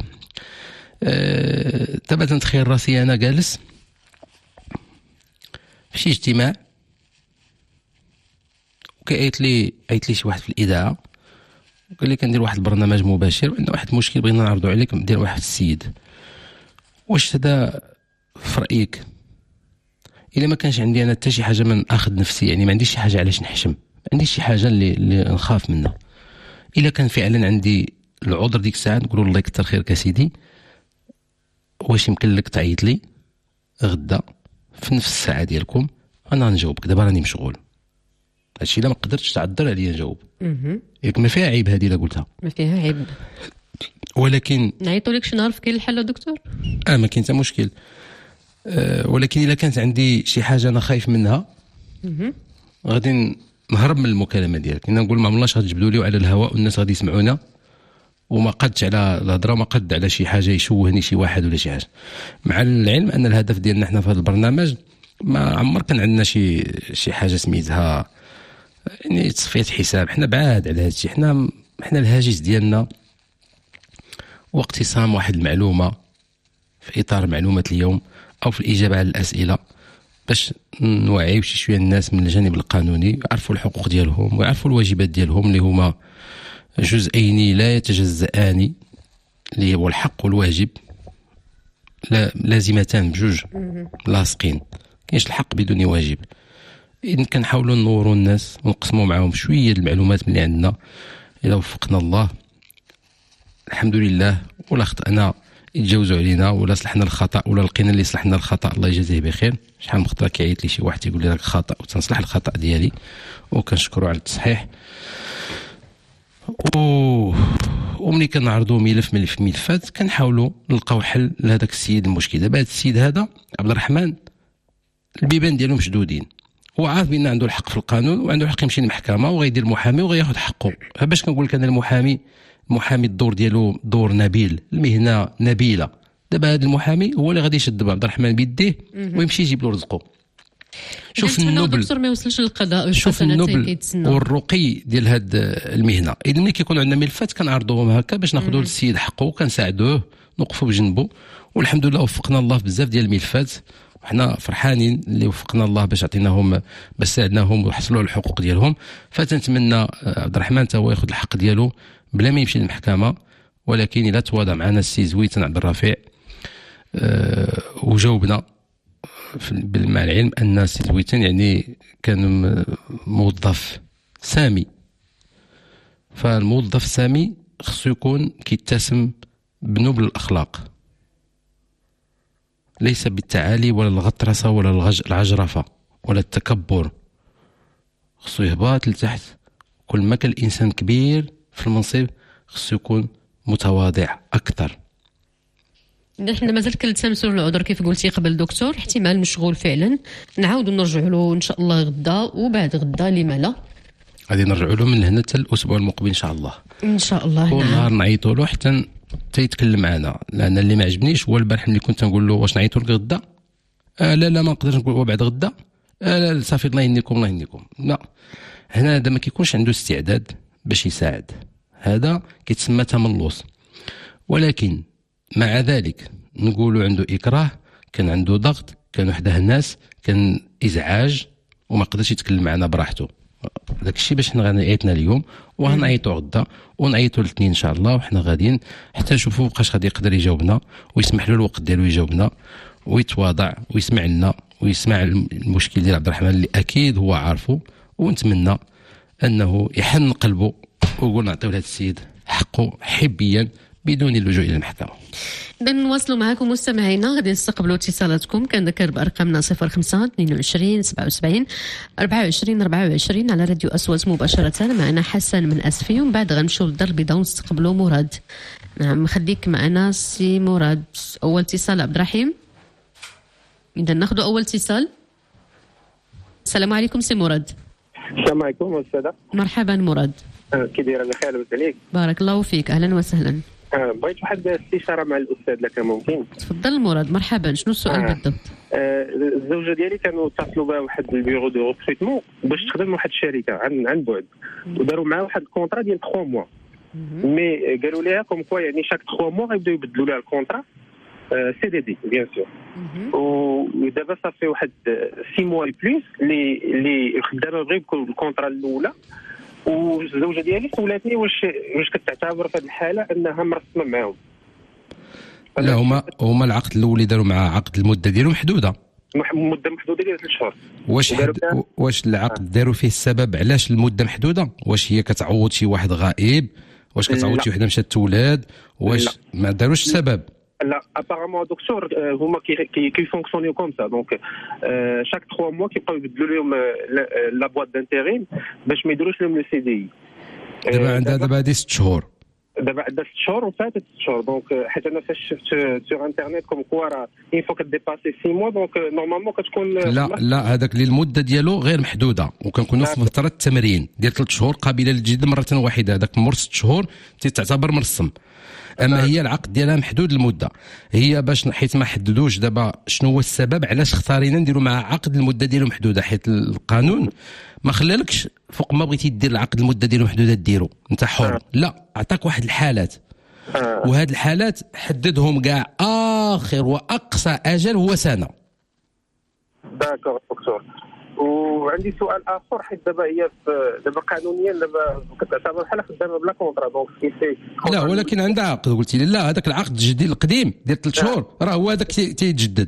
دابا تنتخيل راسي انا جالس في شي اجتماع وكايت لي شي واحد في الاذاعه وقال لي كندير واحد البرنامج مباشر وعندنا واحد المشكل بغينا نعرضوا عليك، ندير واحد السيد، واش هذا في رايك الا ما كانش عندي انا حتى شي حاجه من اخذ نفسي، يعني ما عنديش شي حاجه علاش نحشم، ما عنديش شي حاجه اللي نخاف منها. الا كان فعلا عندي العذر ديك الساعه نقولوا الله يكثر خيرك يا سيدي، واش يمكن لك تعيط لي غدا في نفس الساعه ديالكم، انا نجاوبك. دابا راني مشغول، هادشي الا ما قدرتش تعذر عليا نجاوب. ياك ما فيها عيب هذه الا قلتها، ما فيها عيب. ولكن نعيطوا لك شي نهار في كاين الحل دكتور؟ ما كاين حتى مشكل. ولكن الا كانت عندي شي حاجه انا خايف منها غادي نهرب من المكالمه ديالك. انا نقول ما عمرناش غتجبدوا لي على الهواء والناس غادي يسمعونا، وما قدش على الهضره، ما قد على شي حاجه يشوهني شي واحد ولا شي حاجه. مع العلم ان الهدف ديالنا حنا في هذا البرنامج ما عمر كان عندنا شي حاجه سميتها يعني تصفيه حساب. حنا بعاد على هذا الشيء. حنا الهاجس ديالنا واقتسام واحد المعلومه في اطار معلومه اليوم او في الاجابه على الاسئله، باش نوعيو شي شويه الناس من الجانب القانوني، يعرفوا الحقوق ديالهم ويعرفوا الواجبات ديالهم اللي هما جزئين لا يتجزئان، اللي هو الحق والواجب لازمتان بجوج لاصقين، كاينش الحق بدون واجب. إذن كنحاولوا نوروا الناس ونقسموا معاهم شويه المعلومات اللي عندنا. اذا وفقنا الله الحمد لله، ولا خطأنا يتجاوزوا علينا، ولا صلحنا الخطأ ولا لقينا اللي صلحنا الخطأ الله يجازيه بخير. شحال من خطره كيعيط لي شي واحد يقول لي راك خطأ وتنصلح الخطأ ديالي وكنشكروا على التصحيح. وملي كنعرضوا ملفات كنحاولوا نلقاو حل لهذاك السيد المشكل. دابا هذا السيد هذا عبد الرحمن البيبان ديالو مشدودين، هو عارف بان عنده الحق في القانون وعنده الحق يمشي للمحكمه وغيدير محامي وغياخذ حقه. باش كنقول لك انا المحامي الدور ديالو دور نبيل، المهنه نبيله. دابا هذا المحامي هو اللي غادي يشد عبد الرحمن بيديه ويمشي يجيب له رزقه. شوف النبل الدكتور ما يوصلش للقضاء، شوف النبل والرقي ديال هاد المهنه. اذا ملي كيكون عندنا ملفات كنعرضوهم هكا باش ناخذوا للسيد حقه وكنساعدوه، نوقفوا بجنبه. والحمد لله وفقنا الله بزاف ديال الملفات، وحنا فرحانين اللي وفقنا الله باش عطيناهم، باش ساعدناهم وحصلوا على الحقوق ديالهم. فتنتمنى عبد الرحمن تا هو ياخذ الحق ديالو بلا ما يمشي للمحكمه. ولكن الا تواضع معنا السي زويتن عبد الرفيع وجاوبنا مع العلم ان السي زويتن يعني كان موظف سامي، فالموظف السامي خصو يكون كيتسم بنبل الاخلاق، ليس بالتعالي ولا الغطرسه ولا العجرفه ولا التكبر. خصو يهبط لتحت. كل ما كان الانسان كبير في المنصب خصو يكون متواضع اكثر. نحن مازال كنلتمسوا العذر كيف قلتي قبل دكتور، احتمال مشغول فعلا، نعاودوا نرجعوا له ان شاء الله غدا وبعد غدا لما لا، غادي نرجعوا له من هنا حتى الاسبوع المقبل ان شاء الله. ان شاء الله. كل نهار نعيطوا له حتى يتكلم معنا. لان اللي ما عجبنيش هو البارح ملي كنت نقول له واش نعيطوا لك غدا، لا ما نقدرش نقول بعد غدا، لا صافي الله يهنيكم. لا، هنا هذا ما كيكونش عنده استعداد باش يساعد، هذا كيتسمى تملص. ولكن مع ذلك نقولوا عنده إكراه، كان عنده ضغط، كان وحده الناس، كان إزعاج وما قدرش يتكلم معنا براحته. داك الشيء باش حنا غنعيطنا اليوم وغنعيطوا غدا ونعيطوا الاثنين ان شاء الله، وحنا غاديين حتى نشوفوا بقاش غادي يقدر يجاوبنا ويسمح له الوقت ديالو يجاوبنا ويتواضع ويسمع لنا ويسمع المشكل ديال عبد الرحمن اللي اكيد هو عارفه. ونتمنى انه يحن قلبه ويقول نعطيو لهذا السيد حقه حبيا بدون اللجوء الى المحكمه. إذا نواصلوا معكم مستمعينا، غادي نستقبلوا اتصالاتكم. كنذكر بارقامنا 05 22 77 24 على راديو أصوات مباشره. معنا حسن من اسفي، ومن بعد غنمشيو للدار البيضاء ونستقبلوا مراد. نعم، خليك معنا سي مراد. اول اتصال عبد الرحيم. اذا ناخذ اول اتصال. السلام عليكم سي مراد. السلام عليكم استاذه. مرحبا مراد. كي داير؟ بخير لاباس عليك؟ بارك الله فيك، اهلا وسهلا. بغيت واحد الاستشاره مع الاستاذ لك ممكن؟ تفضل مراد، مرحبا. شنو السؤال بالضبط؟ الزوجه ديالي كانوا اتصلوا بها واحد البيرو دو ريكروتمون باش تخدم واحد الشركه عن بعد، وداروا معها واحد الكونطرا ديال 3 موا. مي قالوا لها كوم كوا يعني شاك 3 موا غيبداو يبدلوا لها الكونطرا سي دي دي بيان سور. ودابا صافي واحد 6 موا بليس اللي خدامه بغير الكونطرا الاولى. والزوجه ديالي سولاتني واش كتعتبر في هذه الحاله انها مرسمه معاهم؟ لا، هما العقد الاول اللي داروا مع عقد المده ديالهم محدوده، مده محدوده ديال 3 شهور. واش العقد داروا فيه السبب علاش المده محدوده؟ واش هي كتعوض شي واحد غائب؟ واش كتعوض شي وحده مشات تولاد؟ واش ما داروش السبب؟ لا ابارامون دكتور هما كي فونكسيونيو كوم سا دونك شاك 3 موا كيبقاو يبدلوا لهم لا بواط دانتيريم باش ما يديروش لهم لو سي دي. دابا عندها دابا هذه 6 شهور. دابا عندها 6 شهور وفاتت 6 شهور دونك حيت انا فاش شفت سور انترنيت كوم كوا راه اين فوا كديباسي 6 موا دونك نورمالمون كتكون لا هذاك اللي المده ديالو غير محدوده وكنكونوا في فتره التمرين ديال 3 شهور قابله للجديد مره واحده. هذاك مور 6 شهور تعتبر مرسم. اما هي العقد ديالها محدود المده. هي باش حيت ما حددوش دابا شنو هو السبب علاش اختارينا نديروا مع عقد المده ديالو محدوده، حيت القانون ما خلالكش فوق ما بغيتي دير العقد المده ديالو محدوده ديرو انت حر. لا عطاك واحد الحالات وهاد الحالات حددهم كاع اخر واقصى اجل هو سنه. داكور دكتور. وعندي سؤال اخر حيت دابا هي دابا قانونيا دابا كتعتبر بحال خدامه بلا كونطرا دونك كيفاش. لا ولكن عندها عقد. قلتي لي لا هذاك العقد الجديد القديم ديال 3 شهور راه هو هذاك تيتجدد.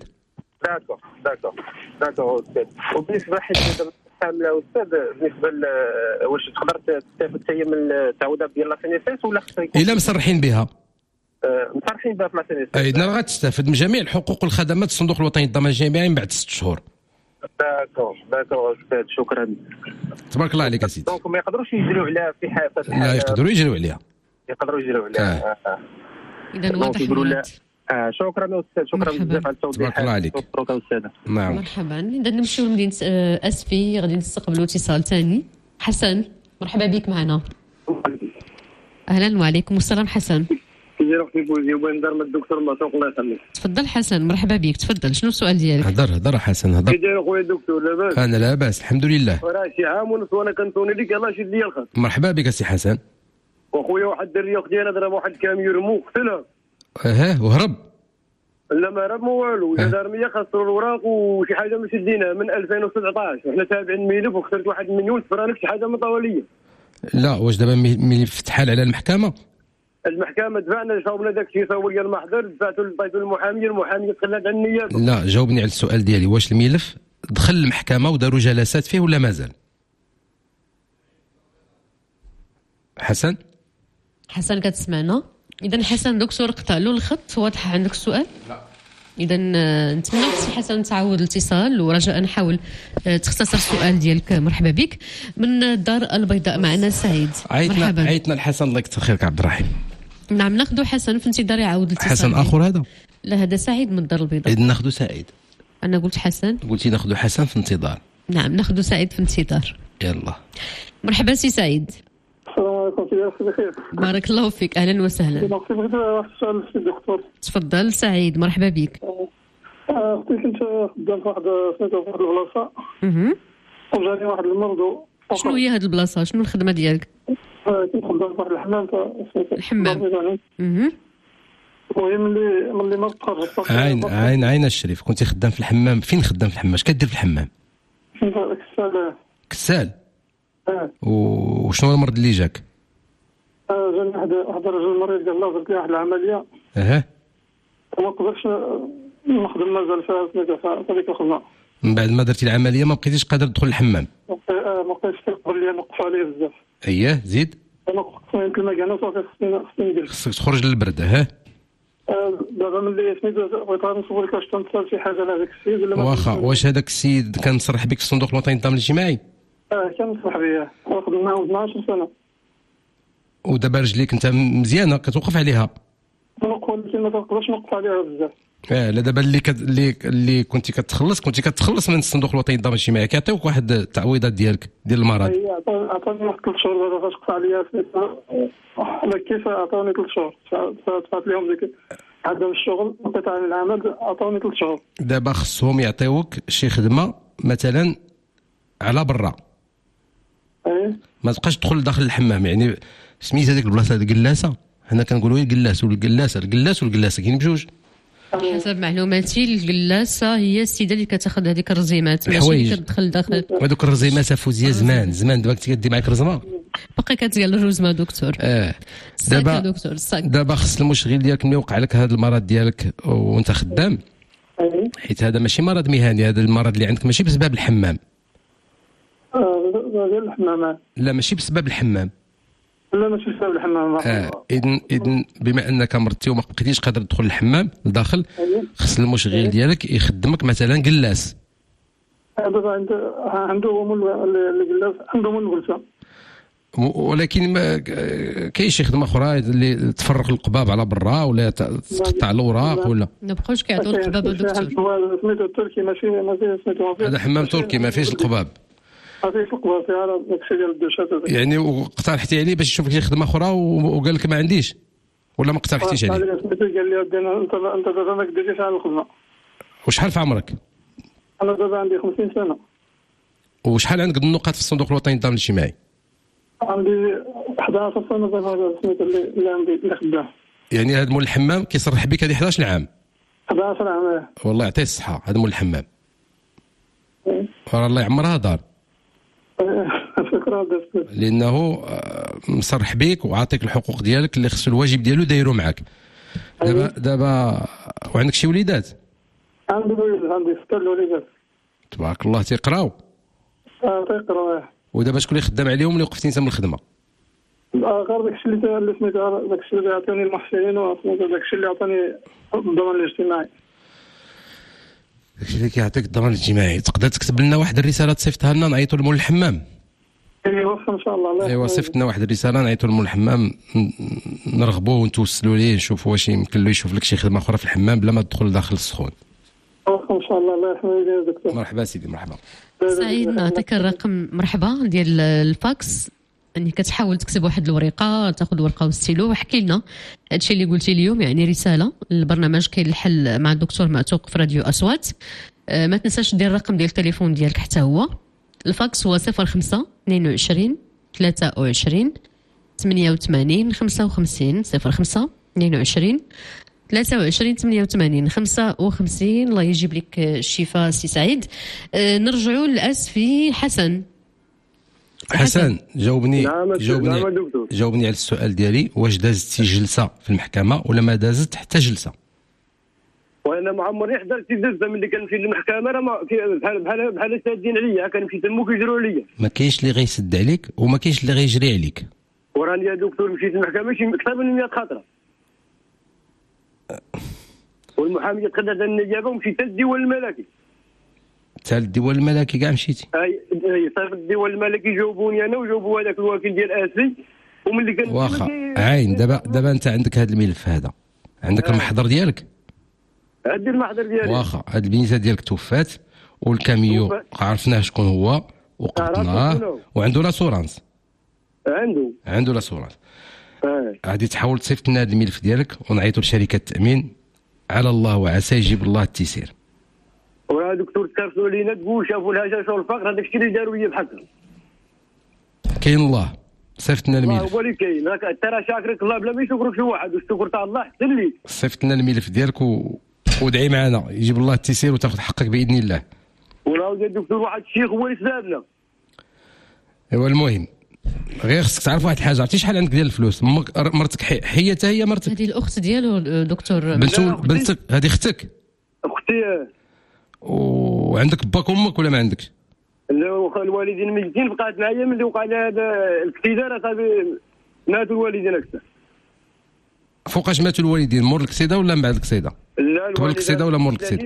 داكور استاذ. وبالنسبه حيت دابا حامله استاذ بالنسبه واش تقدر تستافد حتى هي من التعويضات ديال لا سينيسيس ولا خصها يكون الا مصرحين بها؟ مصرحين بها في لا سينيسيس. اذا غتستافد من جميع الحقوق والخدمات الصندوق الوطني للضمان الجامعي من بعد 6 شهور. داكور استاذ شكرا. تبارك الله عليك اسيدي. دونك ما يقدروش يجريو عليها في حاله. لا يقدروا يجريو عليها. اذا واضح. شكرا استاذ. شكرا بزاف على التوضيح. تبارك الله عليك. نعم مرحبا. اذا نمشيو لمدينه اسفي غادي نستقبلوا اتصال ثاني. حسن مرحبا بك معنا. اهلا وعليكم السلام حسن. كي رحتي بوزي وين دار من الدكتور معطوق الله يخليك. تفضل حسن مرحبا بك. تفضل شنو السؤال ديالك؟ هضر حسن هضر. كي داير خويا الدكتور لاباس؟ انا لاباس الحمد لله. راه شي عام ونص وانا كنتوني لك يلاه شد لي الخط. مرحبا بك سي حسن. وخويا واحد الدريه اختي انا ضرب واحد الكاميو رمو قتلها. وهرب. لا ما هرب ما والو. الجدارميه خسروا الوراق وشي حاجه ما شديناها من 2017 وحنا تابعين ملف وخسرت 1 مليون فرانك شي حاجه مطوليه. لا واش دابا ملف تحال على المحكمه؟ المحكمه دفعنا جاوبنا داك الشيء صور المحضر دفعته لعطيته المحامي تخلات على النيابه. لا جاوبني على السؤال ديالي واش الملف دخل المحكمه وداروا جلسات فيه ولا مازال؟ حسن كتسمعنا؟ اذا حسن دكتور قطع له الخط. واضح عندك السؤال؟ لا. اذا نتمنى سي حسن تعاود الاتصال ورجاء نحاول تختصر السؤال ديالك. مرحبا بك. من الدار البيضاء معنا سعيد. عيطنا الحسن الله يكثر خيرك عبد الرحيم. نعم ناخذ حسن في انتظار يعاود الاتصال. حسن اخر هذا؟ لا هذا سعيد من الدار البيضاء. اذا ناخذ سعيد. انا قلت حسن. قلتي ناخذ حسن في انتظار. نعم ناخذ سعيد في انتظار. يلا مرحبا سي سعيد. السلام عليكم. كيف بخير؟ بارك الله فيك. اهلا وسهلا. بغيت واحد السؤال للسي الدكتور. تفضل سعيد مرحبا بك. اختي كنت خدام في واحد سميتو في واحد البلاصه وجاني واحد المرض. شنو هي هاد البلاصه؟ شنو الخدمه ديالك؟ كنت خدام في واحد الحمام. المهم ملي ما تخرجت عين الشريف كنتي خدام في الحمام. فين خدام في الحمام؟ اش كدير في الحمام؟ كسال. وشنو المرض اللي جاك؟ جاني واحد الرجل مريض قال له درت لي واحد العمليه. ما قدرتش نخدم مازال في هذيك الخدمه. من بعد ما درتي العمليه ما بقيتيش قادر تدخل الحمام؟ ما بقيتش كيقبل لي نقص عليه بزاف. اييه زيد. انا يمكن ما كاع صافي خصني ندير. خصك تخرج للبرد. دابا ملي سميتو بغيت نصور لك واش تنتصل شي حاجه لهذاك السيد ولا واخا. واش هذاك السيد كان مصرح بك في الصندوق الوطني للضمان الاجتماعي؟ كان مصرح بيا. خدمت معاه 12 سنه. ودابا رجليك انت مزيانه كتوقف عليها؟ ولكن ما تقدرش نوقف عليها بزاف. لا دابا اللي كنتي كتخلص من الصندوق الوطني للضمان الاجتماعي كيعطيوك واحد التعويضات ديالك ديال المرض. عطاني واحد 3 شهور دابا فاش قطع عليا على كيف عطاني 3 شهور دفعت لهم ديك عدم الشغل وقطع العمل عطاني 3 شهور. دابا خصهم يعطيوك شي خدمه مثلا على برا. ما تبقاش تدخل داخل الحمام. يعني سميت هذيك البلاصه القلاسه. هنا كنقولوا هي القلاس والقلاسه كاين بجوج. حسب معلوماتي القلاسه هي السيده اللي كتاخذ هذيك الرزيمات ماشي اللي كتدخل داخل. هذوك الرزيمات فوزيه زمان دابا كنتي كدي معاك رزمه باقي كتقال الرزمه دكتور. دابا خص المشغل ديالك ملي وقع لك هذا المرض ديالك وانت خدام حيت هذا ماشي مرض مهني، هذا المرض اللي عندك ماشي بسبب الحمام. ديال الحمامات. لا ماشي بسبب الحمام. لا ماشي بسبب الحمام. اذن بما انك مرضتي وما بقيتيش قادر تدخل الحمام لداخل، خص المشغل ديالك يخدمك مثلا قلاس. دابا عنده هو القلاس، عنده من الغلسه. ولكن ما كاين شي خدمه اخرى اللي تفرغ القباب على برا ولا تقطع الاوراق ولا ما بقاوش كيعطيو القباب الدكتور. سميتو التركي ماشي سميتو. هذا حمام تركي ما فيهش القباب. ما فيهش القباب، فيها داكشي ديال الدوشات. يعني واقترحتي عليه باش يشوف لك شي خدمه اخرى وقال لك ما عنديش ولا ما اقترحتيش عليه؟ قال لي انت دابا ما كديريش على الخدمه. وشحال في عمرك؟ انا دابا عندي 50 سنه. وشحال عندك النقاط في الصندوق الوطني للضمان الاجتماعي؟ عندي 11 سنه دابا سميتو اللي عندي اللي خدام. يعني هذا مول الحمام كيصرح بك هذه 11 عام. 11 عام. والله يعطيه الصحه، هذا مول الحمام. الله يعمرها دار. شكرا دكتور. لانه مصرح بك وعاطيك الحقوق ديالك اللي خصو الواجب ديالو دايرو معك. دابا وعندك شي وليدات؟ عندي 6 الوليدات. تبارك الله. تيقراو؟ تيقراو. ودابا شكون اللي خدام عليهم اللي وقفتي انت من الخدمه؟ غير داكشي اللي سميتو داكشي اللي عطوني المحسنين وسميتو داكشي اللي عطاني الضمان الاجتماعي. داكشي اللي كيعطيك الضمان الاجتماعي. تقدر تكتب لنا واحد الرساله تصيفطها لنا نعيطوا لمول الحمام؟ ايوا ان شاء الله. ايوا صيفط لنا واحد الرساله نعيطوا لمول الحمام نرغبوه ونتوسلوا ليه نشوفوا واش يمكن له يشوف لك شي خدمه اخرى في الحمام بلا ما تدخل داخل السخون. ان شاء الله. الله يحميك يا دكتور. مرحبا سيدي مرحبا. سعيد نعطيك الرقم مرحبا ديال الفاكس، انك كتحاول تكتب واحد الورقه، تاخذ ورقه وستيلو وحكي لنا هادشي اللي قلتي اليوم، يعني رساله البرنامج كاين الحل مع الدكتور معتوق في راديو اصوات. ما تنساش دير الرقم ديال التليفون ديالك حتى هو. الفاكس هو 05 22 23 88 55 05 22 23 88 55. الله يجيب لك الشفاء سي سعيد. نرجعوا للاسفي حسن. حسن جاوبني على السؤال ديالي، واش دازتي جلسه في المحكمه ولا ما دازت حتى جلسه؟ وانا ما عمرني حضرت جلسه ملي كنمشي للمحكمه راه بحال سادين عليا، كنمشي تما كيجروا عليا. ما كاينش اللي غيسد عليك وما كاينش اللي غيجري عليك. وراني يا دكتور مشيت للمحكمه شي اكثر من 100 خطره، والمحاميه تخلت النيابه ومشيت للديوان الملكي. حتى الديوان الملكي كاع مشيتي؟ اي صافي الديوان الملكي جاوبوني انا وجاوبوا هذاك الوكيل ديال اسي، وملي كان واخا عاين. دابا انت عندك هذا الملف هذا، عندك المحضر ديالك؟ عندي المحضر ديالي. واخا هاد البنيته ديالك توفات والكاميو عرفناه شكون هو وقبضناه وعنده لاسورانس. عنده لاسورانس. غادي تحاول تصيفط لنا هذا الملف ديالك ونعيطوا لشركه التامين، على الله وعسى يجيب الله التيسير. وراه دكتور تكرسوا لينا تقول شافوا الهجاشه والفقر، هذاك الشيء اللي داروا لي بحال كاين الله. صيفط لنا الملف. هو اللي كاين، راك انت راه شاكرك الله بلا ما يشكرك شي واحد، والشكر تاع الله حتى ليك. صيفط لنا الملف ديالك ودعي معنا يجيب الله التيسير وتاخذ حقك باذن الله. وراه يا دكتور واحد الشيخ هو اللي سببنا. ايوا المهم غير خصك تعرف واحد الحاجه، عرفتي شحال عندك ديال الفلوس؟ مرتك حيه حتى هي مرتك؟ هذه الاخت ديالو دكتور. بنتك هذه اختك؟ اختي. وعندك باك وامك ولا ما عندكش؟ لا الوالدين ميتين، بقات معايا ملي وقع لي هذا الاكتدار صافي ماتوا الوالدين اكثر. فوقاش ماتوا الوالدين؟ مور الكسيده ولا من بعد الكسيده؟ لا قبل الكسيده ولا مور الكسيده؟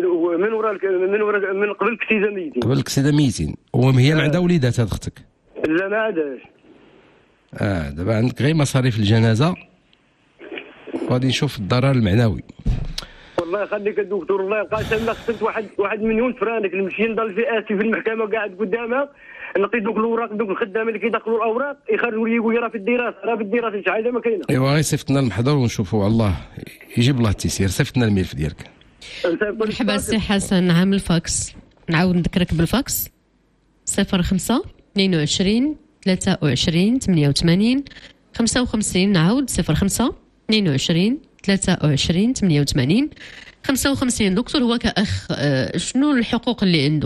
من قبل الكسيده ميتين. قبل الكسيده ميتين. وهي ما عندها وليدات هاد اختك؟ لا ما عندهاش. دابا عندك غير مصاريف الجنازه وغادي نشوف الضرر المعنوي. والله يخليك الدكتور، الله يقاسم لك خسرت واحد مليون فرانك، نمشي نضل في اسي في المحكمه قاعد قدامها، نعطي دوك الاوراق دوك الخدامه اللي كيدخلوا الاوراق يخرجوا لي يقول لي راه في الدراسه شي حاجه ما كاينه. ايوا غير صيفط لنا المحضر ونشوفوا الله يجيب الله التيسير. صيفط لنا الملف ديالك. مرحبا سي حسن. عام الفاكس نعاود نذكرك بالفاكس 05 22 23 88 55. نعاود 05 22 23 88 55. دكتور هو كأخ شنو الحقوق اللي عنده؟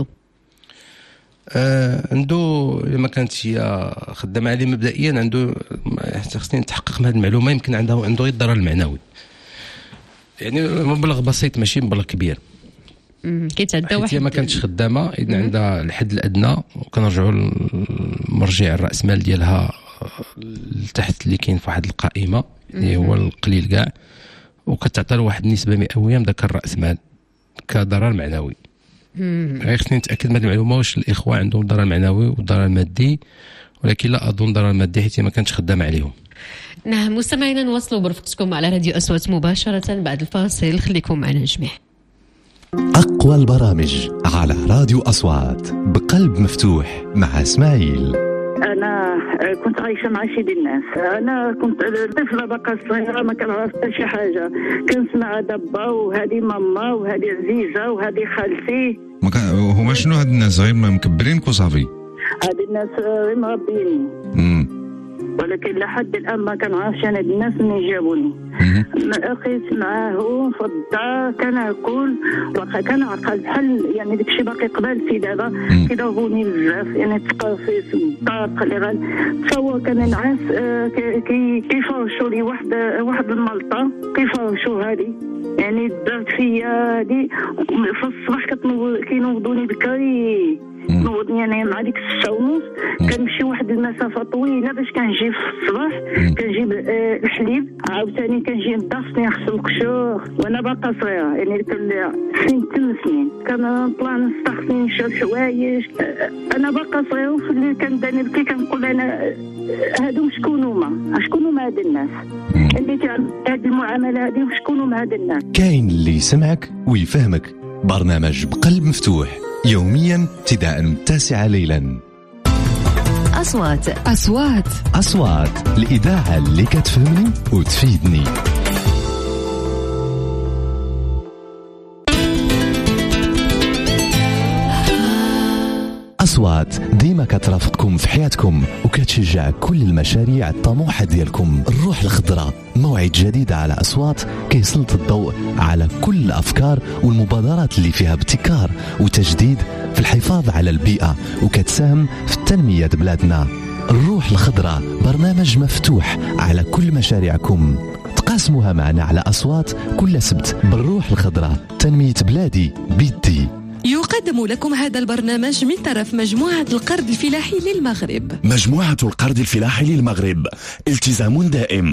عنده لما كانت هي خدامه عليه مبدئيا عنده، خصني نتحقق من هذه المعلومه، يمكن عنده غير الضرر المعنوي، يعني مبلغ بسيط ماشي مبلغ كبير. كيتعدى واحد هي ما كانتش خدامه اذا عندها الحد الادنى، وكنرجعوا للمرجع الراس مال ديالها لتحت اللي كاين في واحد القائمه اللي هو القليل كاع، وكتعطى له واحد النسبه مئويه من ذاك الراس مال كضرر معنوي. غير خصني نتاكد من هذه المعلومه واش الاخوه عندهم ضرر معنوي وضرر مادي، ولكن لا اظن ضرر مادي حيت ما كانتش خدامه عليهم. نعم مستمعينا نواصلوا برفقتكم على راديو أصوات مباشرة بعد الفاصل، خليكم معنا جميع. أقوى البرامج على راديو أصوات بقلب مفتوح مع إسماعيل. أنا كنت عايشة مع سيدي الناس. أنا كنت طفلة بقى صغيرة ما كنعرف حتى شي حاجة، كنسمع دبا وهذه ماما وهذه عزيزة وهذه خالتي. هما شنو هاد الناس غير ما مكبرينك وصافي؟ هاد الناس غير مربيني. ولكن لحد الان ما كنعرفش انا الناس منين جابوني. لقيت معاهم في الدار كناكل واخا كنعقل بحال يعني داكشي باقي قبل في دابا كيضربوني بزاف، يعني تقرفيت الضرق اللي تصور كان نعاس كيفرشوا لي واحد الملطه كيفرشوا هذه، يعني درت فيا هذه في الصباح كينوضوني بكري نوضني انا مع ديك 6:30 كنمشي واحد المسافه طويله باش كنجي في الصباح كنجيب الحليب، عاوتاني كنجي ندرسني نغسل القشور وانا باقا صغيره، يعني كان سنين 8 سنين كنطلع نستخدم نشرب حوايج انا باقا صغيره. وفي الليل كنداني بكي كنقول انا هادو شكون هما هاد الناس اللي تعمل هاد المعامله هادي، وشكون هما هاد الناس؟ كاين اللي يسمعك ويفهمك. برنامج بقلب مفتوح يوميا ابتداء من 9 ليلا. أصوات الإذاعة اللي كتفهمني وتفيدني. أصوات ديما كترافقكم في حياتكم وكتشجع كل المشاريع الطموحة ديالكم. الروح الخضراء موعد جديد على أصوات كيسلط الضوء على كل الأفكار والمبادرات اللي فيها ابتكار وتجديد في الحفاظ على البيئة وكتساهم في تنمية بلادنا. الروح الخضراء برنامج مفتوح على كل مشاريعكم، تقاسموها معنا على أصوات كل سبت. بالروح الخضراء تنمية بلادي بيدي. يقدم لكم هذا البرنامج من طرف مجموعة القرض الفلاحي للمغرب. مجموعة القرض الفلاحي للمغرب، التزام دائم.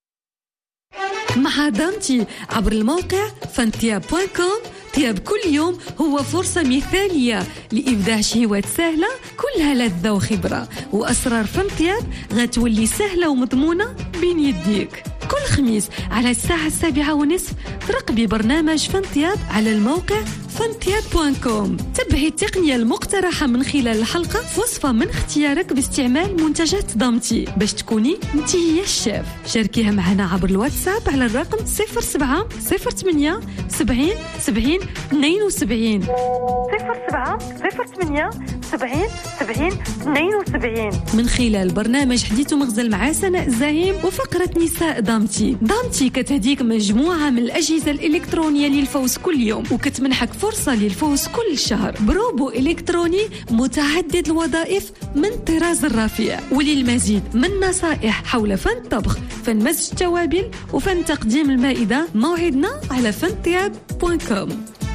مع دامتي عبر الموقع فانتياب.com. طياب كل يوم هو فرصة مثالية لإبداع شهوات سهلة كلها لذة وخبرة، وأسرار فانتياب غتولي سهلة ومضمونة بين يديك. كل خميس على الساعة 7:30 ترقبي برنامج فانتياب على الموقع فانتياب.com. تبعي التقنية المقترحة من خلال الحلقة في وصفة من اختيارك باستعمال منتجات ضمتي باش تكوني انتي هي الشيف. شاركيها معنا عبر الواتساب على الرقم 07 08 70 70 72 07 08 70 70 72 من خلال برنامج حديث مغزل مع سناء الزعيم وفقرة نساء ضمتي. كتهديك مجموعة من الأجهزة الإلكترونية للفوز كل يوم، وكتمنحك فرصة للفوز كل شهر بروبو إلكتروني متعدد الوظائف من طراز الرفيع. وللمزيد من نصائح حول فن الطبخ، فن مزج التوابل، وفن تقديم المائدة، موعدنا على فانتياب.com.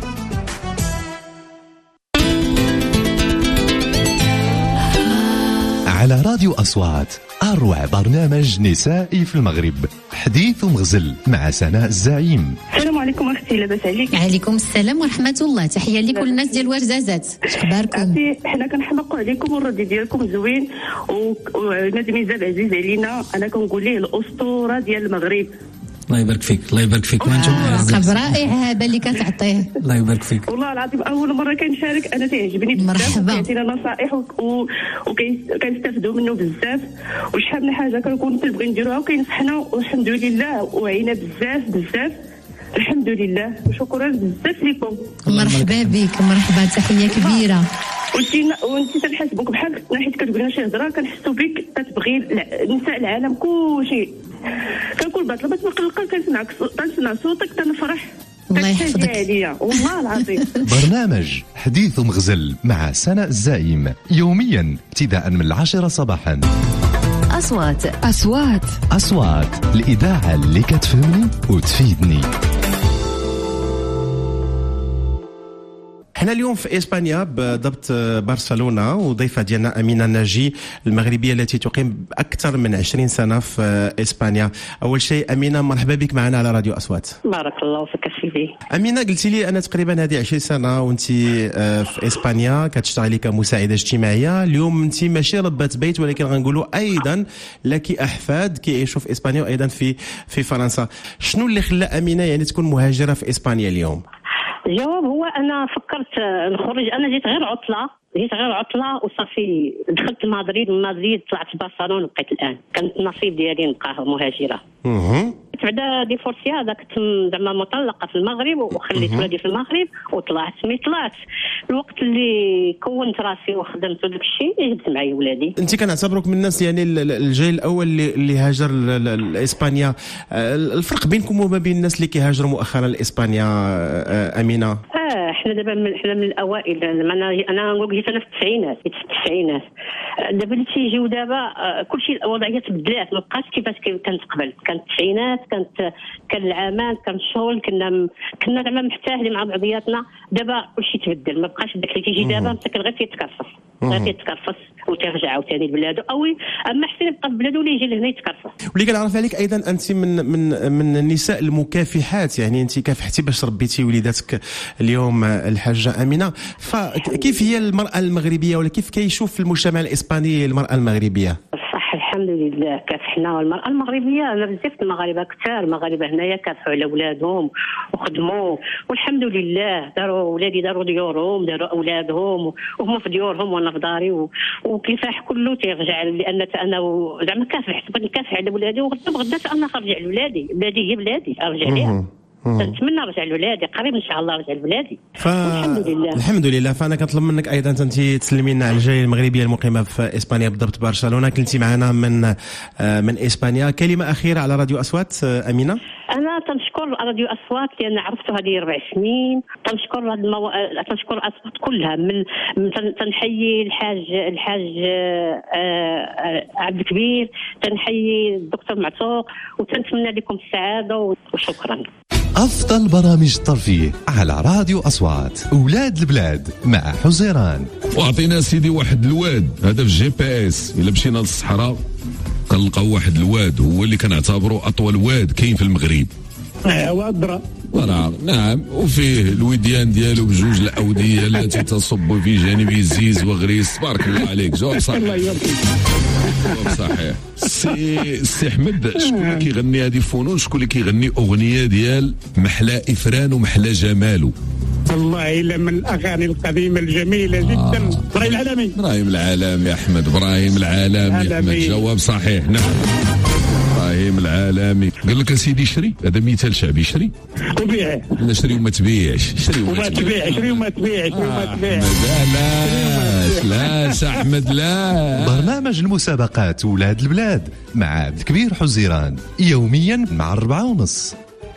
على راديو أصوات أروع برنامج نسائي في المغرب، حديث ومغزل مع سناء الزعيم. السلام عليكم اختي، لاباس عليك؟ عليكم السلام ورحمه الله. تحيه لكل الناس ديال ورزازات، اخباركم؟ حنا كنحمقوا عليكم والردي ديالكم زوين، ونادي ميزاب عزيز علينا. انا كنقول ليه الاسطوره ديال المغرب. الله يبارك فيك، الله يبارك فيك. وانتم رائع هذا اللي كتعطيه. الله يبارك فيك. والله العظيم اول مره كنشارك، انا تعجبني بزاف، مرحبا. كيعطينا نصائح وكنستافدوا منه بزاف، وشحال من حاجه كنكونوا كنبغي نديروها وكينصحنا، والحمد لله وعينا بزاف الحمد لله، وشكرا بزاف لكم. مرحبا بك، مرحبا، تحيه كبيره. وانت تنحسبوك بحال حيت كتقول لنا شي هضره كنحسوا بك كتبغي نساء العالم كلشي. كنكون باطله بس مقلقه كنسمع صوتك تنفرح. الله يحفظك والله العظيم. برنامج حديث ومغزل مع سناء الزعيم يوميا ابتداء من 10 صباحا. أصوات الإذاعة اللي كتفهمني وتفيدني. حنا اليوم في اسبانيا بضبط برشلونه، وضيفه ديالنا امينه ناجي المغربيه التي تقيم اكثر من 20 سنه في اسبانيا. اول شيء امينه مرحبا بك معنا على راديو اصوات. بارك الله فيك سيدي. امينه قلتي لي انا تقريبا هذه 20 سنه وانت في اسبانيا كتشتغلي كمساعده اجتماعيه. اليوم انت ماشي ربة بيت، ولكن غنقولوا ايضا لك احفاد كيعيشوا في اسبانيا وايضا في فرنسا. شنو اللي خلى امينه يعني تكون مهاجره في اسبانيا اليوم؟ الجواب هو انا فكرت نخرج، انا جيت غير عطله وصافي دخلت مدريد، من مدريد طلعت برشلونه وبقيت الان. كانت النصيب ديالي نبقى مهاجره. بعدا دي فورسي هذا كنت زعما مطلقه في المغرب وخليت ولادي في المغرب وطلعت الوقت اللي كونت راسي وخدمت وداك الشيء جبت معايا ولادي. انت كنعتبرك من الناس يعني الجيل الاول اللي هاجر لاسبانيا. الفرق بينكم وما بين الناس اللي كيهاجروا مؤخرا لاسبانيا امينه؟ احنا دابا من الاوائل. انا نقول جيت انا في التسعينات. دابا اللي تيجيو دابا كلشي الوضعيه تبدلات، ما بقاش كيفاش كانت قبل. كانت التسعينات كان العمل، كان الشغل، كنا زعما محتاجين مع بعضياتنا. دابا كلشي تبدل، ما بقاش داك اللي تيجي دابا مسكن غير تيتكرفص وترجع عاوتاني لبلادو، او اما حسن يبقى ببلادو ولا يجي لهنا يتكرفص. واللي كنعرف عليك ايضا انت من النساء المكافحات، يعني انت كافحتي باش ربيتي وليداتك اليوم الحاجه امينه. فكيف هي المراه المغربيه ولا كيف كيشوف المجتمع الاسباني المراه المغربيه؟ صح الحمد لله كافحنا المراه المغربيه. انا بزاف المغاربه كثار المغاربه هنايا كافحوا على اولادهم وخدموا والحمد لله. داروا ديورهم، داروا اولادهم وهم في ديورهم وانا في داري، وكفاح كله تيرجع. لان انا زعما بغيت نكافح على ولادي، وغدا انا نرجع لولادي. بلادي هي بلادي ارجع ليها. نتمنى نرجع لولادي قريب ان شاء الله، نرجع لولادي الحمد لله. فانا كنطلب منك ايضا انت تسلمي لنا على الجاليه المغربيه المقيمه في اسبانيا بالضبط برشلونه. كنتي معنا من اسبانيا. كلمه اخيره على راديو اصوات امينه. انا تنشكر راديو اصوات لان عرفته هذه 4 سنين. تنشكر تنشكر اصوات كلها. من تنحيي الحاج عبد الكبير، تنحيي الدكتور معتوق، وتنتمنى لكم السعاده وشكرا. أفضل برامج الترفيه على راديو أصوات. أولاد البلاد مع حزيران. وعطينا سيدي واحد الواد هذا في GPS. إلا مشينا للصحراء كنلقاو واحد الواد هو اللي كنعتبره أطول واد كاين في المغرب. وادرا. نعم، وفيه الوديان ديالو بجوج الأودية التي تصب في جانب الزيز وغريس. بارك الله عليك. جواب صحيح. الله يرضيك. جواب صحيح. سي احمد، شكون اللي كيغني هذه فنون؟ شكون اللي كيغني أغنية ديال محلى إفران ومحلى جمالو؟ والله إلا من الأغاني القديمة الجميلة جدا. إبراهيم العالمي. إبراهيم العالمي أحمد. إبراهيم العالمي أحمد. جواب صحيح. نعم إبراهيم العالمي. قال لك سيدي شري، هذا مثال شعبي. شري وبيع. لا شري وما تبيعش. شري وما تبيعش. لا أحمد لا. برنامج المسابقات ولاد البلاد مع عبد الكبير حزيران يوميا مع 4:30.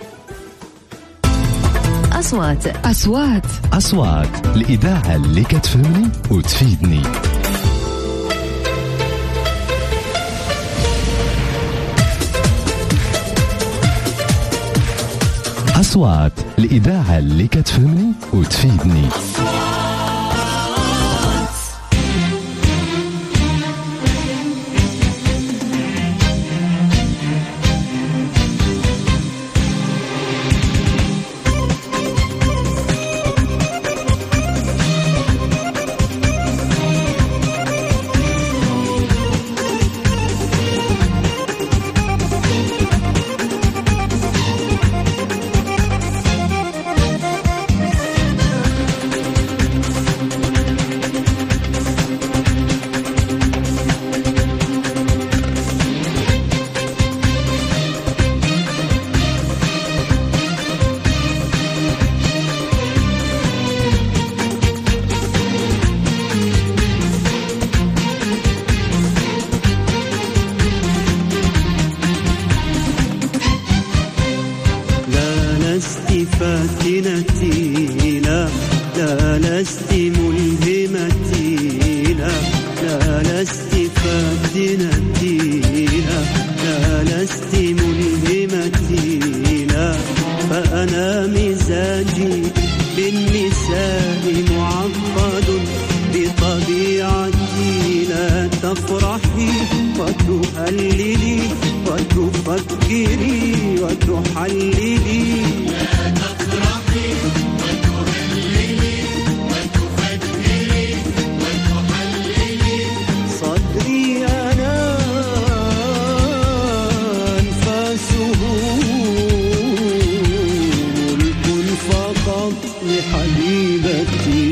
أصوات الإذاعة اللي كتفهمني وتفيدني. أصوات الإذاعة اللي كتفهمني وتفيدني. تفكري وتحللي لا تفرحي وتهللي وتفكري وتحللي صدري أنا أنفاسه ملك فقط لحبيبتي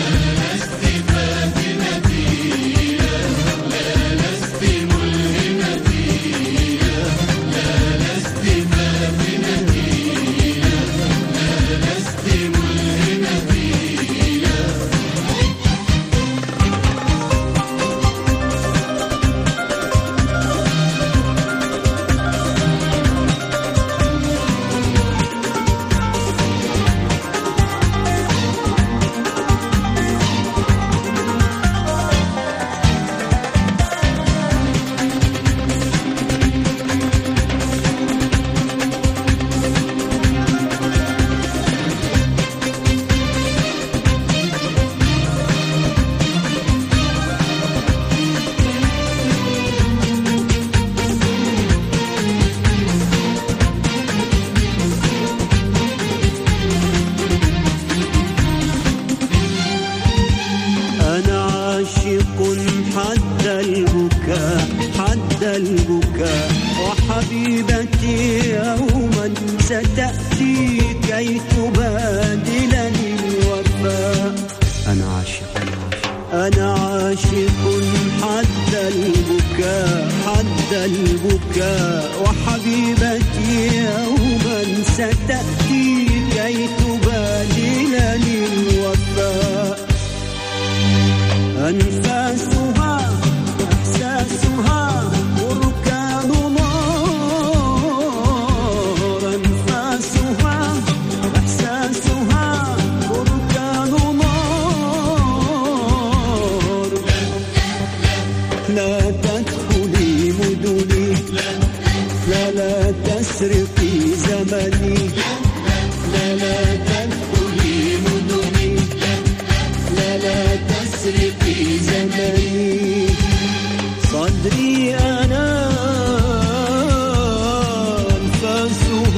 وحبيبتي يوما ستأتي كي تبادلني الوفاء أنا عاشق حد البكاء وحبيبتي يوما ستأتي كي تبادلني الوفاء أنفاسها إحساسها بركان نار أنفاسها إحساسها بركان نار لا تدخلي مدني لا تسرقي زمني لا تدخلي مدني لا تسرقي زمني صدري أنا أنفاسه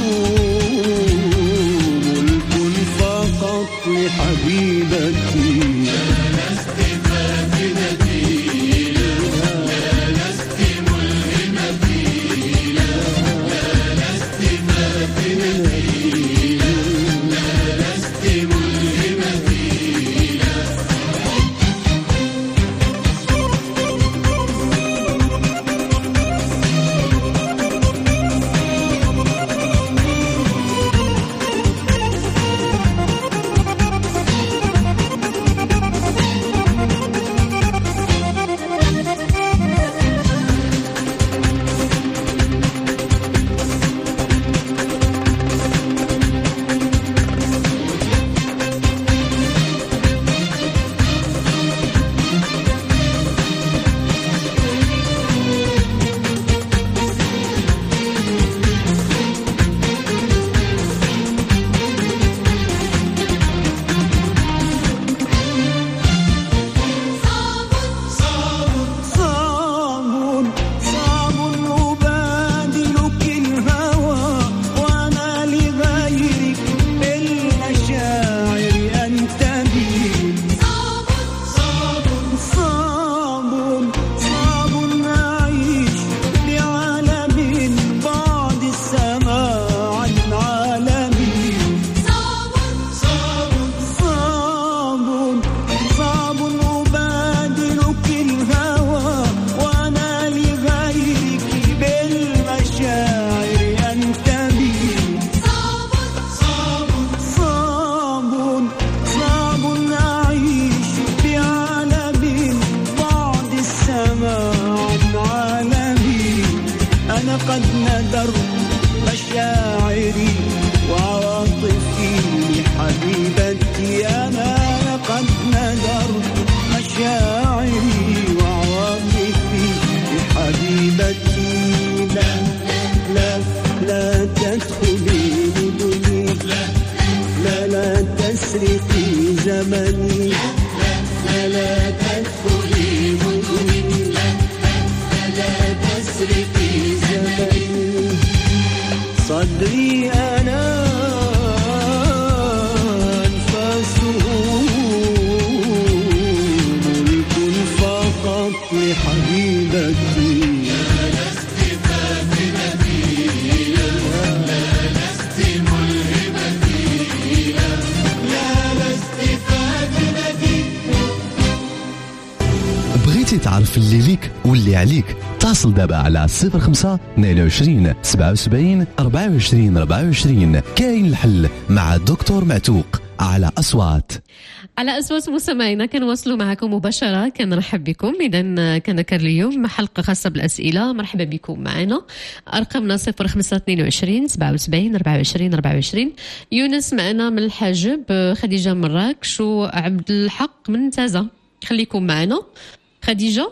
ملك فقط لحبيبتي لست فاتنتي لست ملهمتي لست فاتنتي لست ملهمتي صدري أنا أنفاسه ملك فقط لحبيبتي. لا لست فاتنة ثقيلة، لا لست ملهمة ثقيلة، لا لست فاتنة. بغيتي تعرف اللي ليك واللي عليك؟ اتصل دابا على 05 22 77 24 24. كاين الحل مع الدكتور معتوق على أصوات. على أصوات مستمعينا كنواصلوا معكم مباشرة. كنرحب بكم. إذا كنذكر اليوم حلقة خاصة بالأسئلة. مرحبا بكم معنا. أرقامنا 05 22 77 24 24. يونس معنا من الحاجب، خديجة من مراكش، وعبد الحق من تازة. خليكم معنا. خديجة.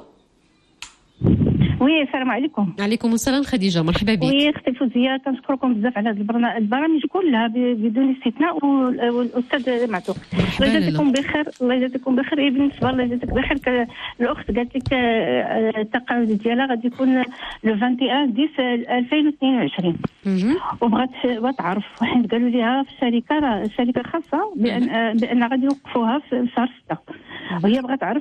وي السلام عليكم. عليكم السلام خديجة، مرحبا بك. وي اختي فوزية، كنشكركم بزاف على هذه البرامج كلها بدون استثناء، والاستاذ معتوق الله يجازيكم بخير. الله يجازيكم بخير. بالنسبه الله يجازيك بخير، الاخت قالت لك التقاعد ديالها غادي يكون لو 21/10/2022 وبغات تعرف، حيت قالوا لها في الشركه خاصه بان غادي يوقفوها في شهر 6، وهي بغات تعرف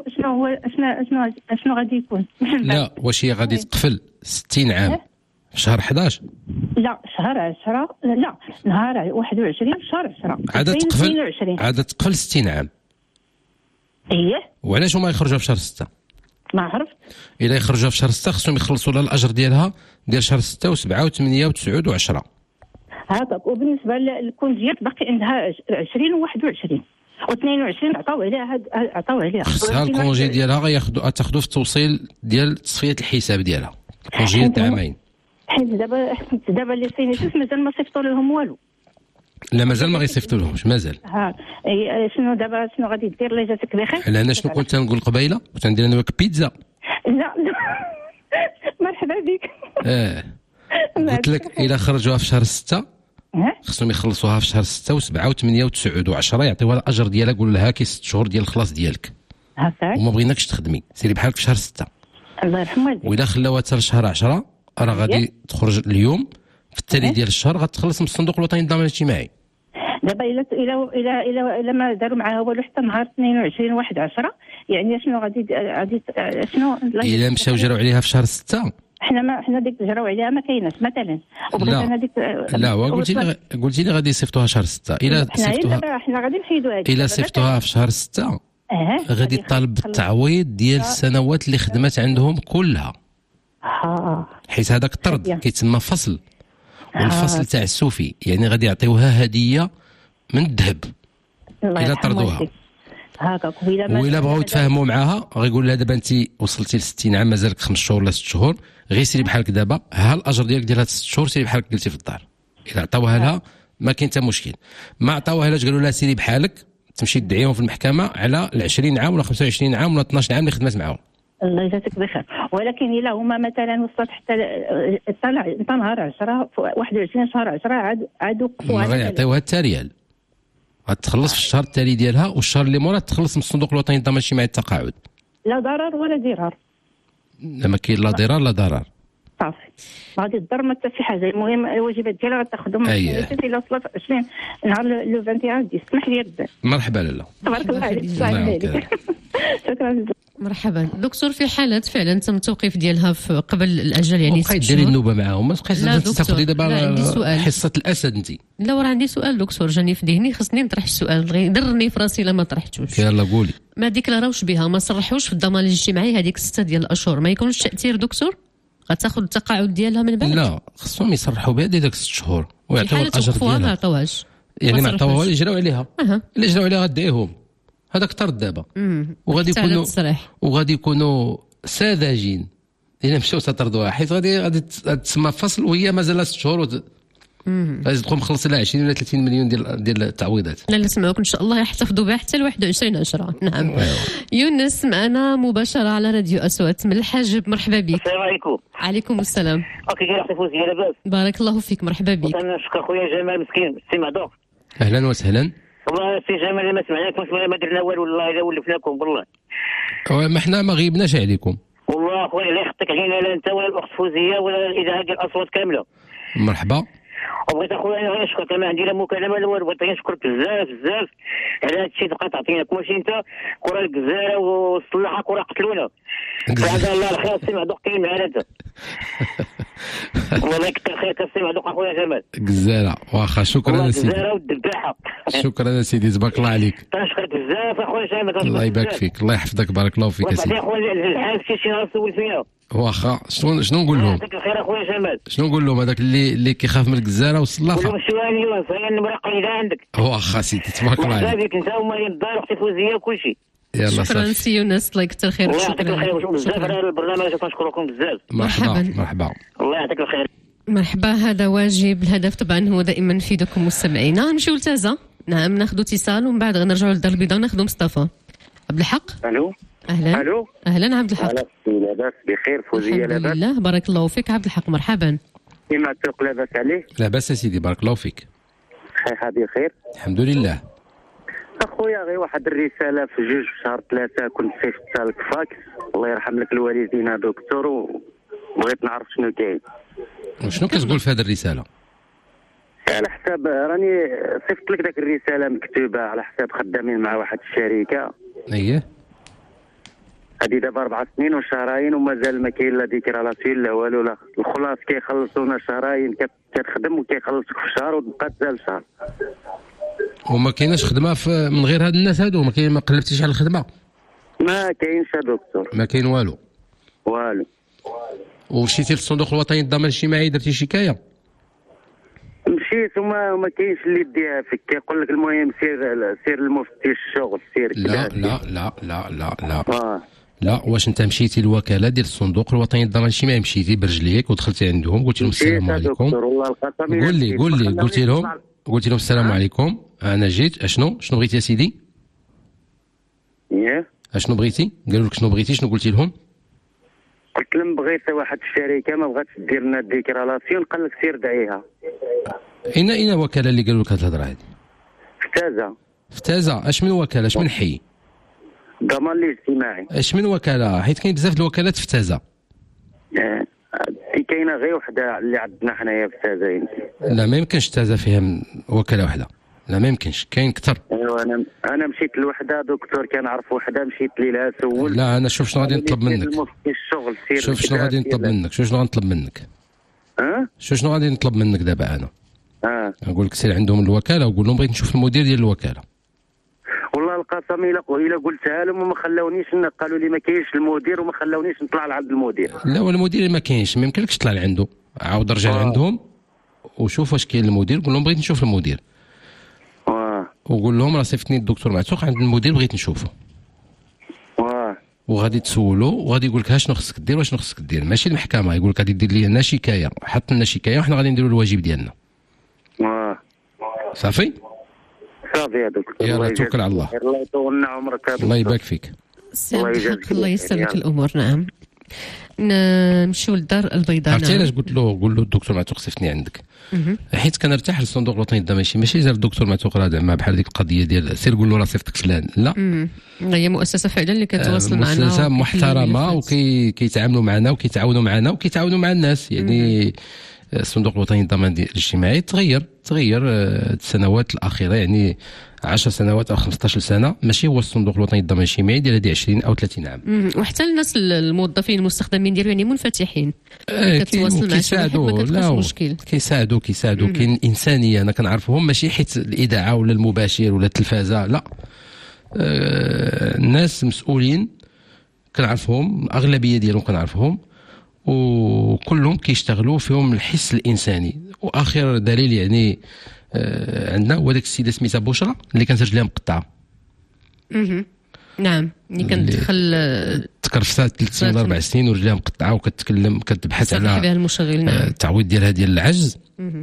شنو غادي يكون. لا، واش هي غادي تقفل 60 عام في شهر 11؟ لا، شهر 10. لا، نهار 21 شهر 10 عادة تقفل 60 عام. اييه. وعلاش هما يخرجوها في شهر 6؟ ما عرفت. الا يخرجوها في شهر 6 خصهم يخلصوا لها الاجر ديالها ديال شهر 6 و7 و8 و9 و10. هذاك. وبالنسبه للكونجيات باقي عندها 20 و21 و22 عطاو عليها خصها الكونجي ديالها غتاخذوا في التوصيل ديال تصفيه الحساب ديالها، الكونجي تاع عامين. حيت دابا اللي سينيتوس مازال ما صيفطوا لهم والو. لا مازال ما غيصيفطوا لهمش مازال. شنو دابا شنو غادي دير؟ الله يجازيك بخير. لا، انا شنو كنت نقول قبيله؟ كنت ندير انا وياك بيتزا. لا مرحبا بك. قلت لك الا خرجوها في شهر 6 خصهم يخلصوها في شهر 6 و7 و8 و9 و10، يعطيوها الاجر ديالها، يقول لها كي 6 شهور ديال الخلاص ديالك هكاك وما بغيناكش تخدمي، سيري بحالك في شهر 6. الله يرحم والديك. واذا خلاوها حتى لشهر 10 راه غادي تخرج اليوم في التالي ديال الشهر غتخلص من الصندوق الوطني للضمان الاجتماعي. دابا الا ما داروا معها والو حتى نهار 22/1/10، يعني شنو غادي شنو الا مشاو جراو عليها في شهر 6 حنا ديك جراو عليها ما كايناش مثلا. وبغيت انا ديك لا، قلتي لي غادي يصيفطوها شهر 6. الا صيفطوها حنا غادي نحيدوها. الا صيفطوها في شهر 6 غادي طالب بالتعويض ديال السنوات اللي خدمت عندهم كلها، حيت هذاك الطرد كيتسمى فصل، والفصل تاع السوفي يعني غادي يعطيوها هديه من الذهب الا طردوها. هكاك. وإلا بغاو يتفاهموا معاها غيقول لها دابا انت وصلتي ل 60 عام مازالك 5 شهور ولا 6 شهور، غير سيري بحالك دابا، ها الاجر ديالك ديال هاد 6 شهور سيري بحالك جلسي في الدار. الا عطاوها لها ما كاين حتى مشكل، ما عطاوها لهاش قالوا لها سيري بحالك تمشي تدعيهم في المحكمه على 20 عام ولا 25 عام ولا 12 عام اللي خدمت معاهم. الله يجازيك بخير. ولكن الا هما مثلا وصلت حتى نهار 10 21 شهر 10 عاد وقفوها، ما غيعطيوها حتى ريال، غتخلص في الشهر التالي ديالها، والشهر اللي موراه تخلص من الصندوق الوطني للضمان الاجتماعي التقاعد. لا ضرر ولا ضرار. لا، ما كاين لا ضرار لا ضرر. صافي غادي تضر ما حتى شي حاجه. المهم الواجبات ديالها غتاخذهم الا وصلت 20 نهار لو 21 اسمح لي بزاف. مرحبا لاله. تبارك الله عليك. شكرا. مرحبا دكتور. في حالة فعلا تم التوقيف ديالها في قبل الأجل، يعني 6 شهور، ديري النوبة معاهم، ما تبقايش تاخذي دابا حصة الأسد أنت. لا، وراه عندي سؤال دكتور جاني في ذهني، خصني نطرح السؤال، يضرني في راسي لما طرحتوش. يلا قولي. ما ديكلاراوش بها، ما صرحوش في الضمان الاجتماعي هذيك 6 ديال الأشهر، ما يكونش تأثير دكتور؟ غتاخذ التقاعد ديالها من بعد؟ لا، خصهم يصرحوا بها ديك 6 شهور ويعطيوها الأجر ديالها. ما عطاوهاش، يعني ما عطاوها، يجراو عليها. اللي جراو عليها غدعيهم، هذاك طرد دابا. وغادي يكونوا ساذجين الا مشاو تطردوها، حيت غادي تسمى فصل وهي مازال 6 شهور غادي تبقاو مخلصين لها 20 ولا 30 مليون ديال التعويضات. لا نسمعوك ان شاء الله يحتفظوا بها حتى ل 21/10. نعم. يونس معنا مباشره على راديو اصوات من الحاجب. مرحبا بك. السلام عليكم. عليكم السلام. اوكي كيف اختي فوزيه؟ لاباس؟ بارك الله فيك. مرحبا بك. انا نشكر خويا جمال مسكين سي معذور. اهلا وسهلا. والله سي جمال ما سمعناكمش ولا ما درنا والو، والله الا ولفناكم والله. ما حنا ما غيبناش عليكم والله خويا لا يخطيك علينا لا انت ولا الاخت فوزيه ولا الاذاعه ديال الاصوات كامله. مرحبا. وبغيت اخويا انا نشكرك، ما عندي لا مكالمه لا والو، بغيت نشكرك بزاف بزاف على هذا الشيء تبقى تعطينا. ماشي انت كره الجزائره والصلاحه كره قتلونا. بعد الله الخير السي معدوق كاين معنا انت. والله كثر خيرك السي معدوق اخويا جمال. جزيره واخا شكرا سيدي. الجزائره والذباحه. شكرا سيدي تبارك الله عليك. تنشكرك بزاف اخويا جمال. الله يبارك فيك، الله يحفظك، بارك الله فيك سيدي. اخويا الحال شي نهار سول فينا. واخا شنو نقول لهم؟ يعطيك الخير اخويا جمال. شنو نقول لهم هذاك اللي كيخاف من الجزاره والصلافه؟ قول لهم شويه وصايا المراقه اللي عندك. واخا سيدي تبارك الله عليك. وحسابك انت ومريم الدار واختي فوزيه وكل شيء. يلا شكرا سي يونس، الله يكثر خيرك. الله يعطيك الخير بزاف على البرنامج، كنشكركم بزاف. مرحبا. الله يعطيك الخير. مرحبا، هذا واجب. الهدف طبعا هو دائما نفيدكم مستمعينا. نمشيو لتازا، نعم ناخذ اتصال ومن بعد غنرجعوا للدار البيضاء ناخذ مصطفى. عبد الحق. الو. اهلا عبد الحق. لاباس بخير؟ فوزيه لاباس؟ الحمد لله بارك الله فيك عبد الحق، مرحبا. كيما معتوق لاباس عليه؟ لاباس سيدي بارك الله فيك. صحيحه بخير الحمد لله. اخويا غير واحد الرساله في 2 شهر 3 كنت صيفطتها لك فاكس، الله يرحم لك الوالدين يا دكتور، وبغيت نعرف شنو كاين. وشنو كتقول في هذه الرساله؟ على حساب راني صيفط لك ذاك الرساله مكتوبه على حساب خدامين مع واحد الشركه. اييه هذه دابا 4 سنين وشهرين ومازال ما كاين لا ديكرالاسيون لا والو، لا الخلاص كيخلصونا شهرين كتخدم وكيخلصوك في شهر وتبقى تزال شهر. وما كايناش خدمه من غير هاد الناس هادو؟ ما قلبتيش على الخدمه؟ ما كاينش يا دكتور، ما كاين والو. ومشيتي للصندوق الوطني للضمان الاجتماعي درتي شكايه؟ مشيت وما كاينش اللي يديها فيك، كيقول لك المهم سير المفتش الشغل سير لا لا لا لا لا لا لا. واش انت مشيتي للوكاله ديال الصندوق الوطني للضمان الاجتماعي، مشيتي برجليك ودخلتي عندهم قلتي لهم السلام عليكم؟ قول لي قلتي لهم السلام عليكم انا جيت شنو بغيتي يا سيدي؟ اشنو بغيتي؟ قالوا لك شنو بغيتي؟ شنو قلتي لهم؟ قلت لهم بغيت واحد الشركه ما بغاتش دير لنا ديكرالاسيون، قال لك سير دعيها. اين وكاله اللي قالوا لك هاد الهضره هادي؟ في تازا. اش من وكاله؟ اش من حي؟ الضمان الاجتماعي. اش من وكاله؟ حيت كاين بزاف د الوكالات في تازا. كاينه غير وحده اللي عندنا حنايا في تازا. لا ما يمكنش تازا فيها وكاله وحده، لا ما يمكنش، كاين كثر. ايوا انا مشيت لوحده دكتور، كنعرف وحده مشيت ليها سول. لا انا شوف شنو غادي نطلب منك. الشغل سير. شوف شنو غادي نطلب منك. شنو غنطلب منك؟ شنو غادي نطلب منك دابا انا؟ نقول لك سير عندهم الوكاله وقول لهم بغيت نشوف المدير ديال الوكاله. والله القسم الا قلتها لهم وما خلاونيش، قالوا لي ما كاينش المدير وما خلاونيش نطلع لعند المدير. لا والمدير ما كاينش، ما يمكنلكش تطلع لعنده، عاود رجع لعندهم وشوف واش كاين المدير، قول لهم بغيت نشوف المدير. وقول لهم راه صيفطني الدكتور معتوق عند المدير بغيت نشوفه. وغادي تسولو وغادي يقول لك شنو خصك دير وشنو خصك دير، ماشي المحكمه يقول لك غادي دير لي انا شكايه، حط لنا شكايه وحنا غادي نديروا الواجب ديالنا. صافي يا دكتور. يلا توكل على الله. الله يطول عمرك. الله يبارك فيك. الله يسر لك الامور. نعم نمشيو للدار البيضاء. عرفتي علاش قلت له قول له الدكتور معتوق صيفطني عندك؟ حيت كنرتاح للصندوق الوطني للضمان الاجتماعي، ماشي زعما الدكتور معتوق راه زعما بحال ديك القضيه ديال سير قول له راه صيفطك فلان، لا. هي مؤسسه فعلا اللي كتواصل معنا، مؤسسه محترمه وكيتعاملوا معنا وكيتعاونوا معنا وكيتعاونوا مع الناس. يعني الصندوق الوطني للضمان الاجتماعي تغير السنوات الاخيره، يعني 10 سنوات او 15 سنه، ماشي هو الصندوق الوطني للضمان الاجتماعي ديال هذه 20 او 30 عام. وحتى الناس الموظفين المستخدمين ديالو يعني منفتحين، كتواصل مع شي واحد ما كتبقاش مشكل، كيساعدوا كاين انسانيه. انا كنعرفهم ماشي حيت الاذاعه ولا المباشر ولا التلفازه، لا. الناس مسؤولين كنعرفهم، اغلبيه ديالهم كنعرفهم، وكلهم كيشتغلوا فيهم الحس الانساني. واخر دليل يعني عندنا هو داك السيده سميتها بشرى اللي كانت رجليها مقطعه. نعم اللي كندخل تكرفسات 3 سنين 4 سنين ورجليها مقطعه وكتكلم كتبحث على المشغل. نعم التعويض ديالها ديال العجز.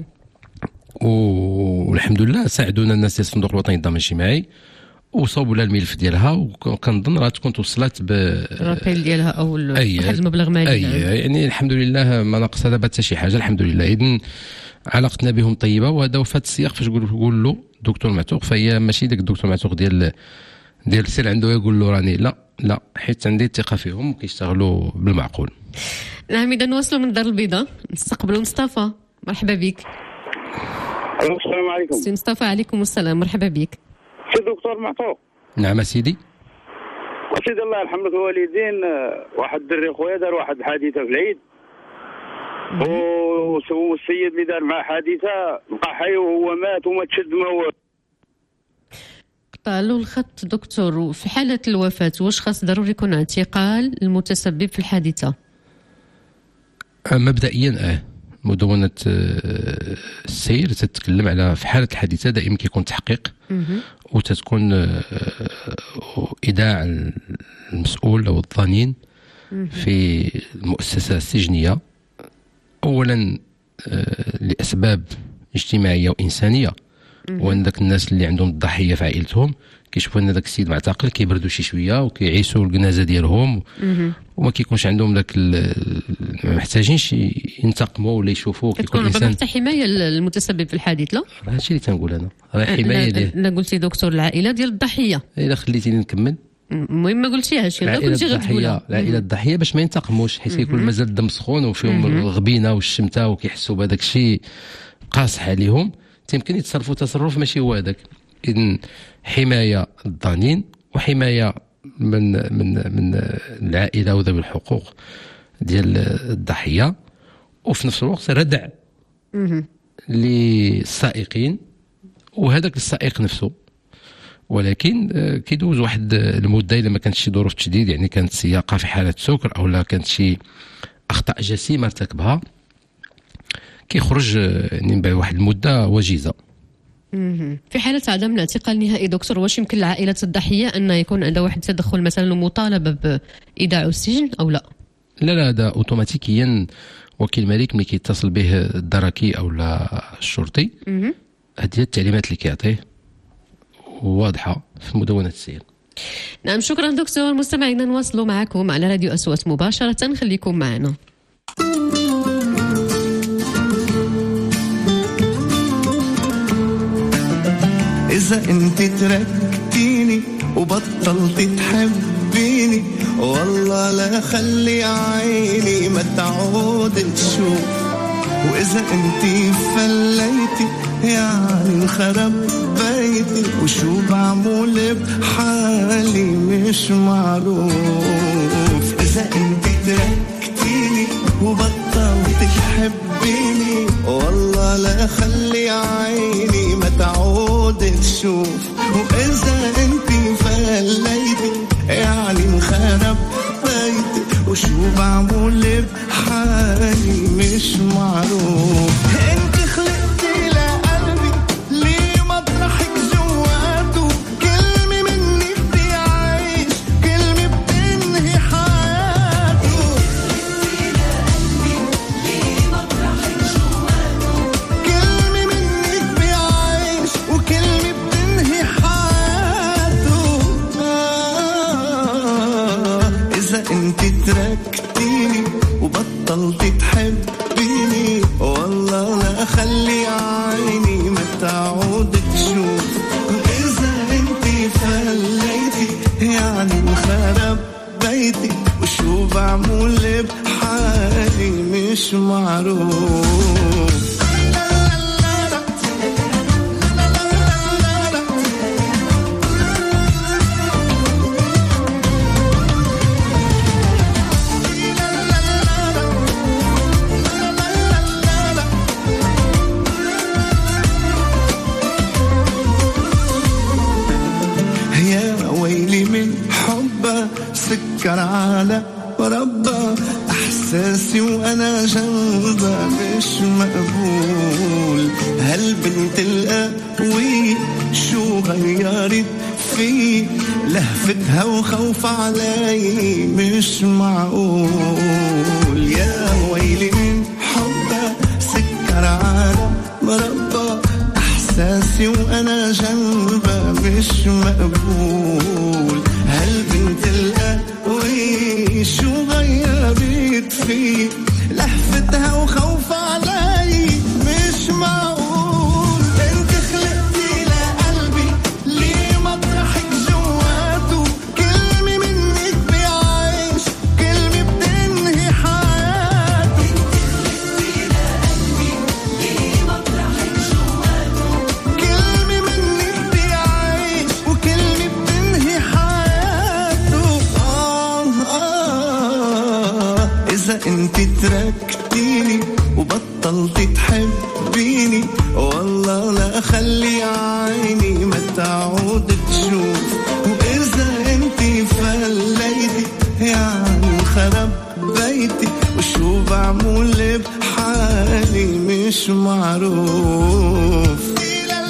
والحمد لله ساعدونا الناس ديال الصندوق الوطني للضمان الاجتماعي وصوبوا لها الملف ديالها، وكنظن راه تكون توصلت الرابيل ديالها او واحد المبلغ مالي. يعني الحمد لله ما ناقصها دابا حتى شي حاجه الحمد لله. اذن علاقتنا بهم طيبه، وهذا في هذا السياق فاش تقول له دكتور معتوق، فهي ماشي داك الدكتور معتوق ديال سير عنده يقول له راني لا حيت عندي الثقه فيهم وكيشتغلوا بالمعقول. نعم اذا نواصلوا من الدار البيضاء نستقبلوا مصطفى. مرحبا بك. السلام عليكم. سي مصطفى. عليكم السلام، مرحبا بك. سي دكتور معطوف. نعم سيدي. سيدي الله يرحم لك الوالدين، واحد الدري خويا دار واحد الحادثه في العيد، والسيد اللي دار معاه حادثه بقى حي وهو مات وما تشد ما هو. قطع له الخط دكتور. وفي حالة الوفاة واش خاص ضروري يكون اعتقال المتسبب في الحادثة؟ مبدئيا مدونة السير تتكلم على في حالة الحادثة دائما كيكون تحقيق وتتكون إيداع المسؤول أو الظنين في المؤسسة السجنية، أولا لأسباب اجتماعية وإنسانية، وأن ذاك الناس اللي عندهم الضحية في عائلتهم كيشوفوا ان ذاك السيد معتقل كيبردوا شي شويه وكيعيشوا الجنازه ديالهم وما كيكونش عندهم ذاك ما محتاجينش ينتقموا ولا يشوفوا كيكون ربما حتى حمايه المتسبب في الحادث. لا هادشي اللي تنقول انا، راه حمايه ديال انا قلتي دكتور العائله ديال الضحيه. الا خليتيني نكمل. المهم ما قلتيهاش، لا كنتي غتقولها. العائله الضحيه باش ما ينتقموش، حيت يكون مازال الدم سخون وفيهم الغبينه والشمته وكيحسوا بهذاك الشيء قاصح عليهم، يمكن يتصرفوا تصرف ماشي هو هذاك. إذن حماية الضانين وحماية من العائلة وذوي الحقوق ديال الضحية، وفي نفس الوقت ردع للسائقين وهذاك السائق نفسه. ولكن كيدوز واحد المدة إلا ما كانت شي ظروف تشديد، يعني كانت سياقة في حالة سكر أو لا كانت شي أخطاء جسيمة ارتكبها، كيخرج يعني بعد واحد المدة وجيزة. في حالة عدم الاعتقال النهائي دكتور، واش يمكن لعائلة الضحية أن يكون عندها واحد التدخل مثلا ومطالبة بإيداع السجن أو لا؟ لا هذا أوتوماتيكيا وكيل الملك ملي كيتصل به الدركي أو لا الشرطي، هذه التعليمات اللي كيعطيه واضحة في مدونة السير. نعم شكرا دكتور. مستمعينا نواصلوا معكم على راديو أصوات مباشرة، خليكم معنا. إذا أنت تركتيني وبطلت تحبيني والله لا خلي عيني ما تعود تشوف، وإذا أنت فليتي يعني انخرب بيتي وشو بعمل بحالي مش معروف. إذا أنت تركتيني وبطلت تحبيني والله لا خلي عيني ما تعود تشوف، وإذا انتي فليتي يعني انخرب بيتي وشو بعمل بحالي مش معروف. انت خلقتي لقلبي ليه مطرحك جواته، كلمة منك بيعيش كلمة بتنهي حياته. كلمة منك بيعيش وكلمة بتنهي حياته. إذا انت تركتيني وبطلت تحبيني والله لا خلي عيني ما تعود تشوف، وإذا انت فليتي يعني انخرب بيتي وشو بعمل بحالي مش معروف. سكر على ربا احساسي وانا جنبها مش مقبول. هالبنت القوي شو غيرت في لهفتها وخوف علي مش معقول. يا ويلي من حبها سكر على ربا احساسي وانا جنبها مش مقبول. هالبنت القوي شو غيرت في لهفتها وخوف علي مش معقول. انت خلقتي لقلبي ليه مطرحك جواته، كلمة منك بيعيش كلمة بتنهي حياته. انت خلقتي لقلبي ليه مطرحك انت تركتيني وبطلت تحبيني، والله لا خلي عيني ما تعود تشوف. واذا انت فليتي يعني خرب بيتي، وشو بعمل بحالي مش معروف.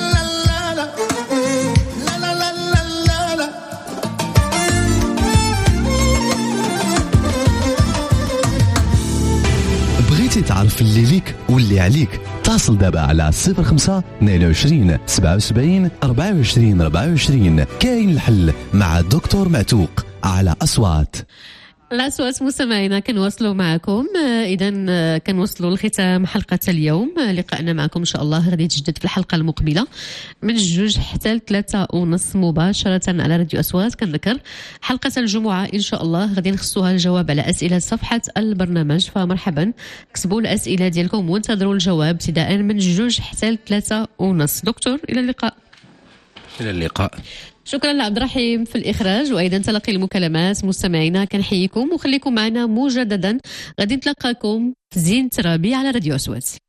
بغيتي تعرف اللي ليك واللي عليك؟ اتصل دابا على 05 22 77 24 24. كاين الحل مع الدكتور معتوق على أصوات. الأصوات مستمعينا كنواصلوا معكم. إذا كنوصلوا لختام حلقة اليوم. لقاءنا معكم إن شاء الله غادي يتجدد في الحلقة المقبلة من 2 حتى 3:30 مباشرة على راديو أصوات. كنذكر حلقة الجمعة إن شاء الله غادي نخصوها الجواب على أسئلة صفحة البرنامج، فمرحبا كتبوا الأسئلة ديالكم وانتظروا الجواب ابتداء من 2 حتى 3:30. دكتور إلى اللقاء. إلى اللقاء. شكرا لعبد الرحيم في الإخراج وأيضا تلقي المكالمات. مستمعينا كنحييكم وخليكم معنا مجددا، غادي نتلقاكم في زين ترابي على راديو أصوات.